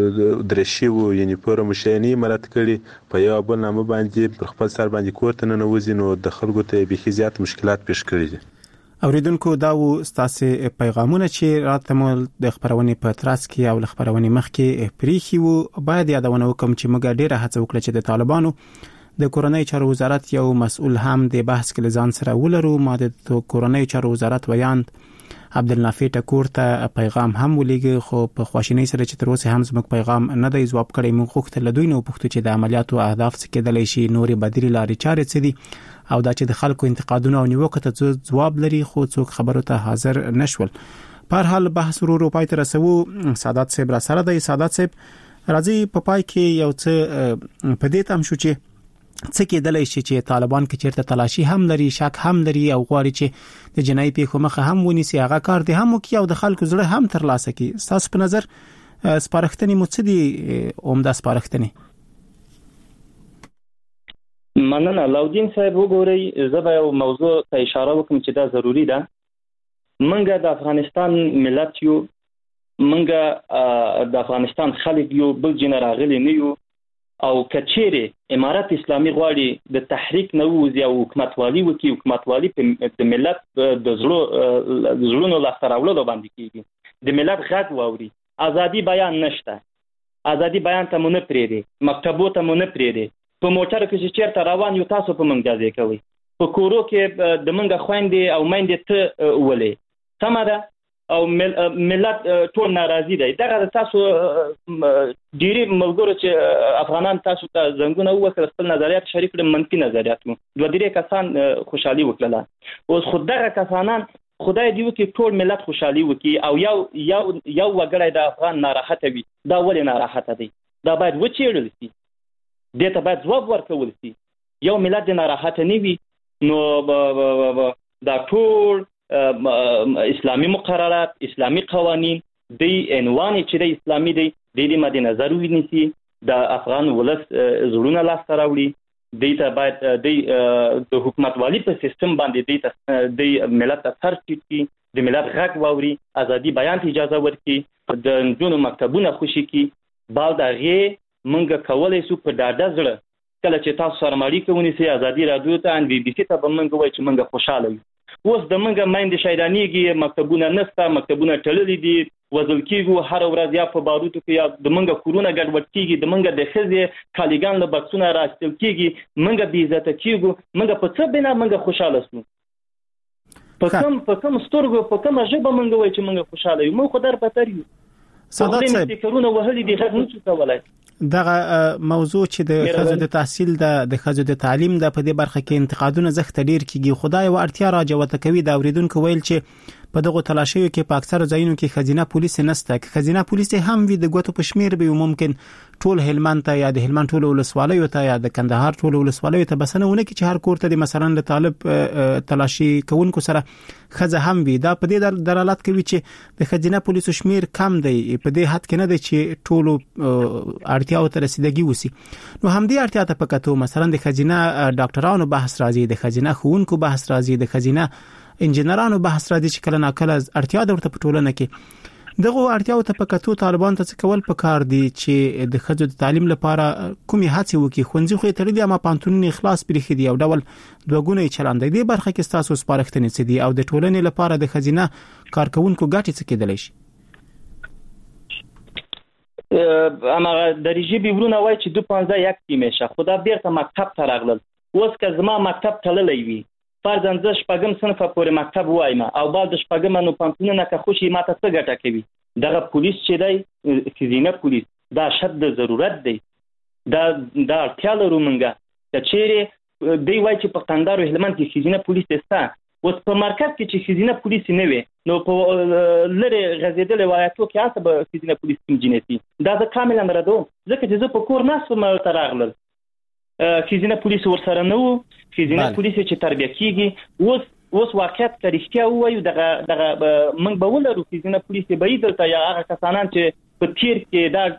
درشي وو، یعنی پوره مشینی مراد کړي په یو بل نامه باندې پر خپل سر باندې کور ته ننوځي. نو د خلکو ته به زیات مشکلات پیش کړي دي. اوریدونکو دا و ستاسو پیغامونه چې راته مو د خبرونې په تراس کې او خبرونې مخ کې پریخي وو. باید یادونه وکم چې موږ ډیره هڅه وکړه چې د طالبانو د کورنۍ چارو وزارت یو مسؤل هم د بحث کې لزان سره ولرو. ما د کورنۍ چارو وزارت ویاند عبدالنافع ټکور ته پیغام هم ولېږه، خو په خواشینۍ سره چې تر اوسه هم زموږ پیغام نه دی جواب کړی. موږ غوښتل له دوی نه وپوښتو چې د عملیاتو اهداف څه کېدلی شي، نورې بدیلې لارې چارې څه دي او دا چې د خلکو انتقادونه او نیوکه ته جواب لري، خو څوک خبرو ته حاضر نشول. په هر حال بحث ورو پای ته رسو. سعادت صاحب را سره دی. سعادت صاحب راځي په پای کې یو څه په دې تم شو چې څه کېدلی شي چې طالبان کې چیرته تلاشي هم لري، شک هم لري او غواړي چې د جنایي پیښو مخه هم ونیسي، هغه کار دي هم وکړي او د خلکو زړه هم ترلاسه کړي. تاسو په نظر سپارښتنې مو څه دي؟ عمده سپارښتنې. مننه لاودین صاحب. وګورئ، زه به یو موضوع ته اشاره وکم چې دا ضروری ده. منګه د افغانستان ملت یو، منګه د افغانستان خلک یو، بل جن راغلي نه یو. او کچېره امارات اسلامي غواړي د تحریک نه وځي او حکومتوالي وکړي، حکومتوالي د ملت د زړونو لا سراولو باندې کیږي، د ملت غږ واوري. ازادي بیان نشته، ازادي بیان ته مونږ پریدي، مکتبو ته مونږ پریدي. په موټر کې چې چیرته روان یو تاسو په منځ ځای کوي، په کورو کې د منګه خويندې او میندې ته ولې سم ده او ملت ټول ناراضي دي. دا تاسو ډيري ملګرو چې افغانان تاسو ته زنګونه وکړ خپل نظریات شریک کړي، منفي نظریات مو دوه درې کسان خوشحالي وکړه. اوس خدای کسانان خدای دی وکي ټول ملت خوشحالي وکي او یو وګړی د افغان ناراحته وي. دا ولې ناراحته دي؟ دا باید وچېړل شي، دې ته باید ځواب ورکول شي. یو ملت د ناراحته نه وي نو دا ټول اسلامی مقررات، اسلامی قوانین دی عنوان چې د اسلامي دی د مد نظر ونیسي، د افغان ولس زړونه لاس راوړي. دی ته باید د حکومتوالي په سیستم باندې د ملت اثر کړي، د ملت غږ واوري، ازادي بیان ته اجازه ورکړي، د نجونو مکتبونه خوشي کړي. بعد هغه منګه کولای سو په ډاډه زړه کله چې تاسو سره ماړی کوونی سي ازادي رادیو ته ان بي بي سي ته به منګه وای چې منګه خوشاله یو. اوس د منګه مایند شایدانیږي، مکتبونه نسته، مکتبونه تړلې دي، وزل کیږي هر ورځ یا په بارودو کې یا د منګه کورونه ګډوډ کیږي، د منګه د خزي کالیګان له بکسونه راستل کیږي، منګه بي عزت کیږي. منګه په څه بنا منګه خوشاله سو؟ په کوم ستورګو په کوم ژبه منګه وای چې منګه خوشاله یو؟ مو خدای پاتر یو. سادات صاحب فکرونه وهلي دي غږ نه کولای. دغه موضوع چې د خزو د تحصیل د خزو د تعلیم د په دې برخه کې انتقادونه زخت ډیر کیږي. خدای او اړتیا راجوته کوي. دا اوریدونکو ویل چې په دغه تلاشیو کې په اکثر ځایونو کې خزینه پولیس نشته. خزینه پولیس هم وي د ګوتو پښمیر به ممکن ټول هلمند ته یا د هلمند ټول ولسوالیو ته یا د کندهار ټول ولسوالیو ته بسنهونه کې چې هر کور ته د مثلا د طالب تلاشي کوونکو سره خزه هم وي. دا په دې دلالت کوي چې د خزینه پولیس شمیر کم دی، په دې حد کې نه دی چې ټول اړتیا او رسیدګي وسی. نو هم دې اړتیا ته پکاتو مثلا د خزینه ډاکټرانو بحث راځي، د خزینه خوونکو بحث راځي، د خزینه انجنیرانو بحث راځي چې کله ناکله اړتیا د ورته پټولنه کې. دغه اړتیاو ته پکاتو طالبان ته کول پکار دي چې د خځو د تعلیم لپاره کومي هڅې وکړي. خونځي خو تر دې ما پانتون اخلاص پرې خدي او ډول دوګونه چلند دي برخه کې تاسو سپارښتنې سدي او د ټولنې لپاره د خزینه کارکونکو ګټې څه کېدلی شي. اما د ریجیبي ورونه وای چې 2.1 میشه خدا بیرته مکتب ته راغلل. اوس که زما مکتب تللی وي فرضاً زه شپږم صنف پورې مکتب وایم او بعد شپږم نو پانتونونه که خوشي ماته څه ګټه کوي. دغه پولیس چې دی خزینه پولیس دا شد ضرورت دی دا اړتیا لرو مونږه چې چیرې دی وای چې په قندهار او هلمند کې خزینه پولیس شته. اوس په مرکز کې چې خزینه پولیس نه وي نو په لری غزیدل ولایتو کې هڅه به خزینه پولیس کوم جنسي دا زه کاملا ردوم ځکه چې زه په کور ناسم تراغلل خزینه پولیس ورسره نه وو. خزینه پولیس چې تربیه کیږي اوس واقعیت ته رښتیا وایو دغه موږ به ولرو خزینه پولیس به دلته یا هغه کسانان چې په تیر کې دا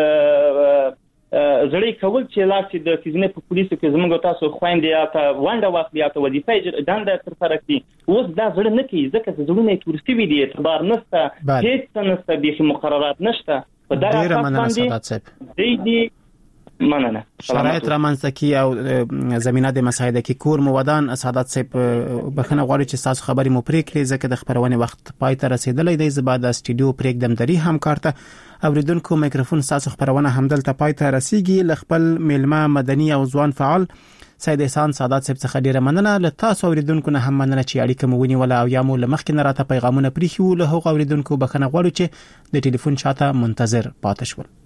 زړی کول چې لاس د خزینه پولیس کې زموږ تاسو خويندې یا ته ونده واخلي یا ته وظیفه دنده تر سره کوي. اوس دا زړه نه کوي ځکه چې زړونه تورستي وي دي اعتبار نشته هیڅ نشته به مقررات نشته په دا اساس باندې دی مننه شرایط رامنځته کی او زمينه د مساعده کی کور مودان سعادت صاحب بخنه غواړي چې تاسو خبري مو پرې کړئ ځکه د خبرونه وخت پای ته رسیدلې دی. زبا د استودیو پرېک دمدري هم کارته اوریدونکو میکروفون تاسو خبرونه همدل ته پای ته رسیږي. لخپل میلمه مدني او ځوان فعال سید احسان سعادت صاحب څخه ډیره مننه. له تاسو اوریدونکو نه هم مننه چې اړیکه مو ونی ولا او یا مو لمخکې نه راته پیغامونه پریخو. له هغو اوریدونکو بخنه غواړو چې د ټلیفون شاته منتظر پاتې شول.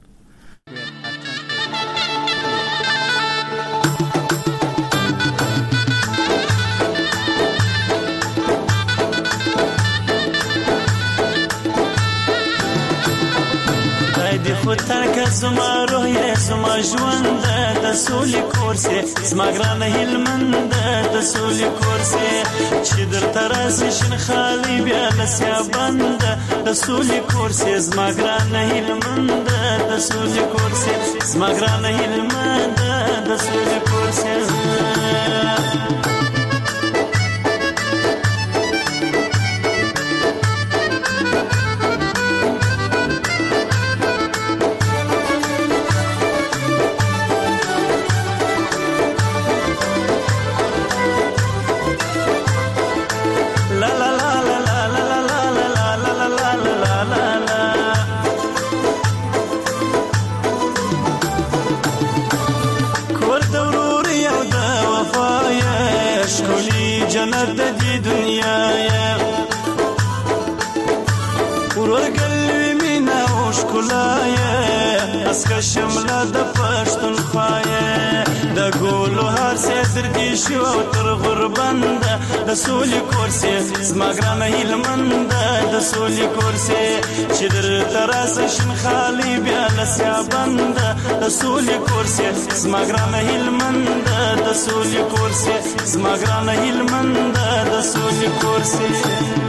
خودتر که زما روح یې زما ژوند د سولې کورسې زما ګرانه هلمند د سولې کورسې چې درته راسي شین خالي بیا لسیا بند د سولې کورسې زما ګرانه هلمند د سولې کورسې زما ګرانه هلمند د سولې کورسې. جنت دی دنیا یا ورګلوي مینا او ښکلا یا اسکه شمله د پښتون خوایې د ګولو هر سر دي شو تر غربند د سولې کورسې زما ګرانه هلمند د سولې کورسې چې در تراس شین خالي بیا لسیا بند د سولې کورسې زما ګرانه هلمند د سولې کورسې زما ګرانه هلمند د سولې کورسې.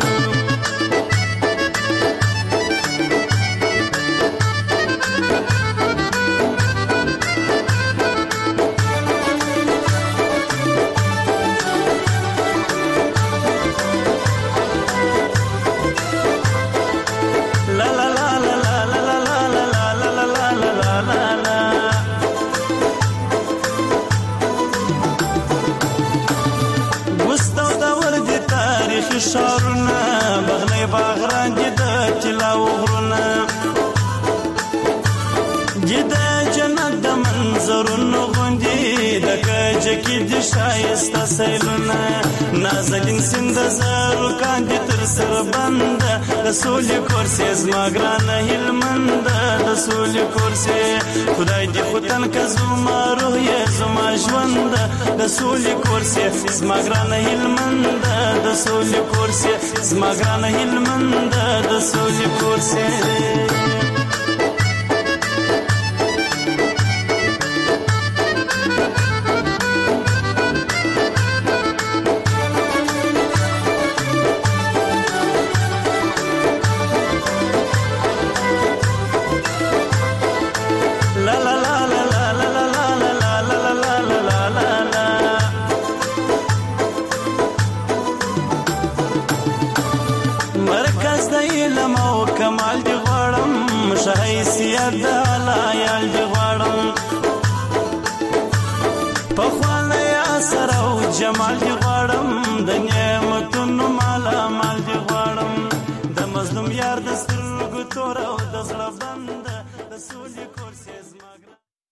شارونه بغلې باغران دي د تلاو غرونه دي د جنت د منظرونو غوندي د کجه کې د شایسته سیلونه نازنین سیند زارو کاندي تر سر بند د سولې کورسې زما ګرانه هلمند د سولې کورسې خدای دې خوتن که زما روح یې زما ژوند د سولې کورسې زما ګرانه هلمند د سولې کورسې زما ګرانه هلمند د سولې کورسې. مرکز د علم او کمال دی جمال دی غړم د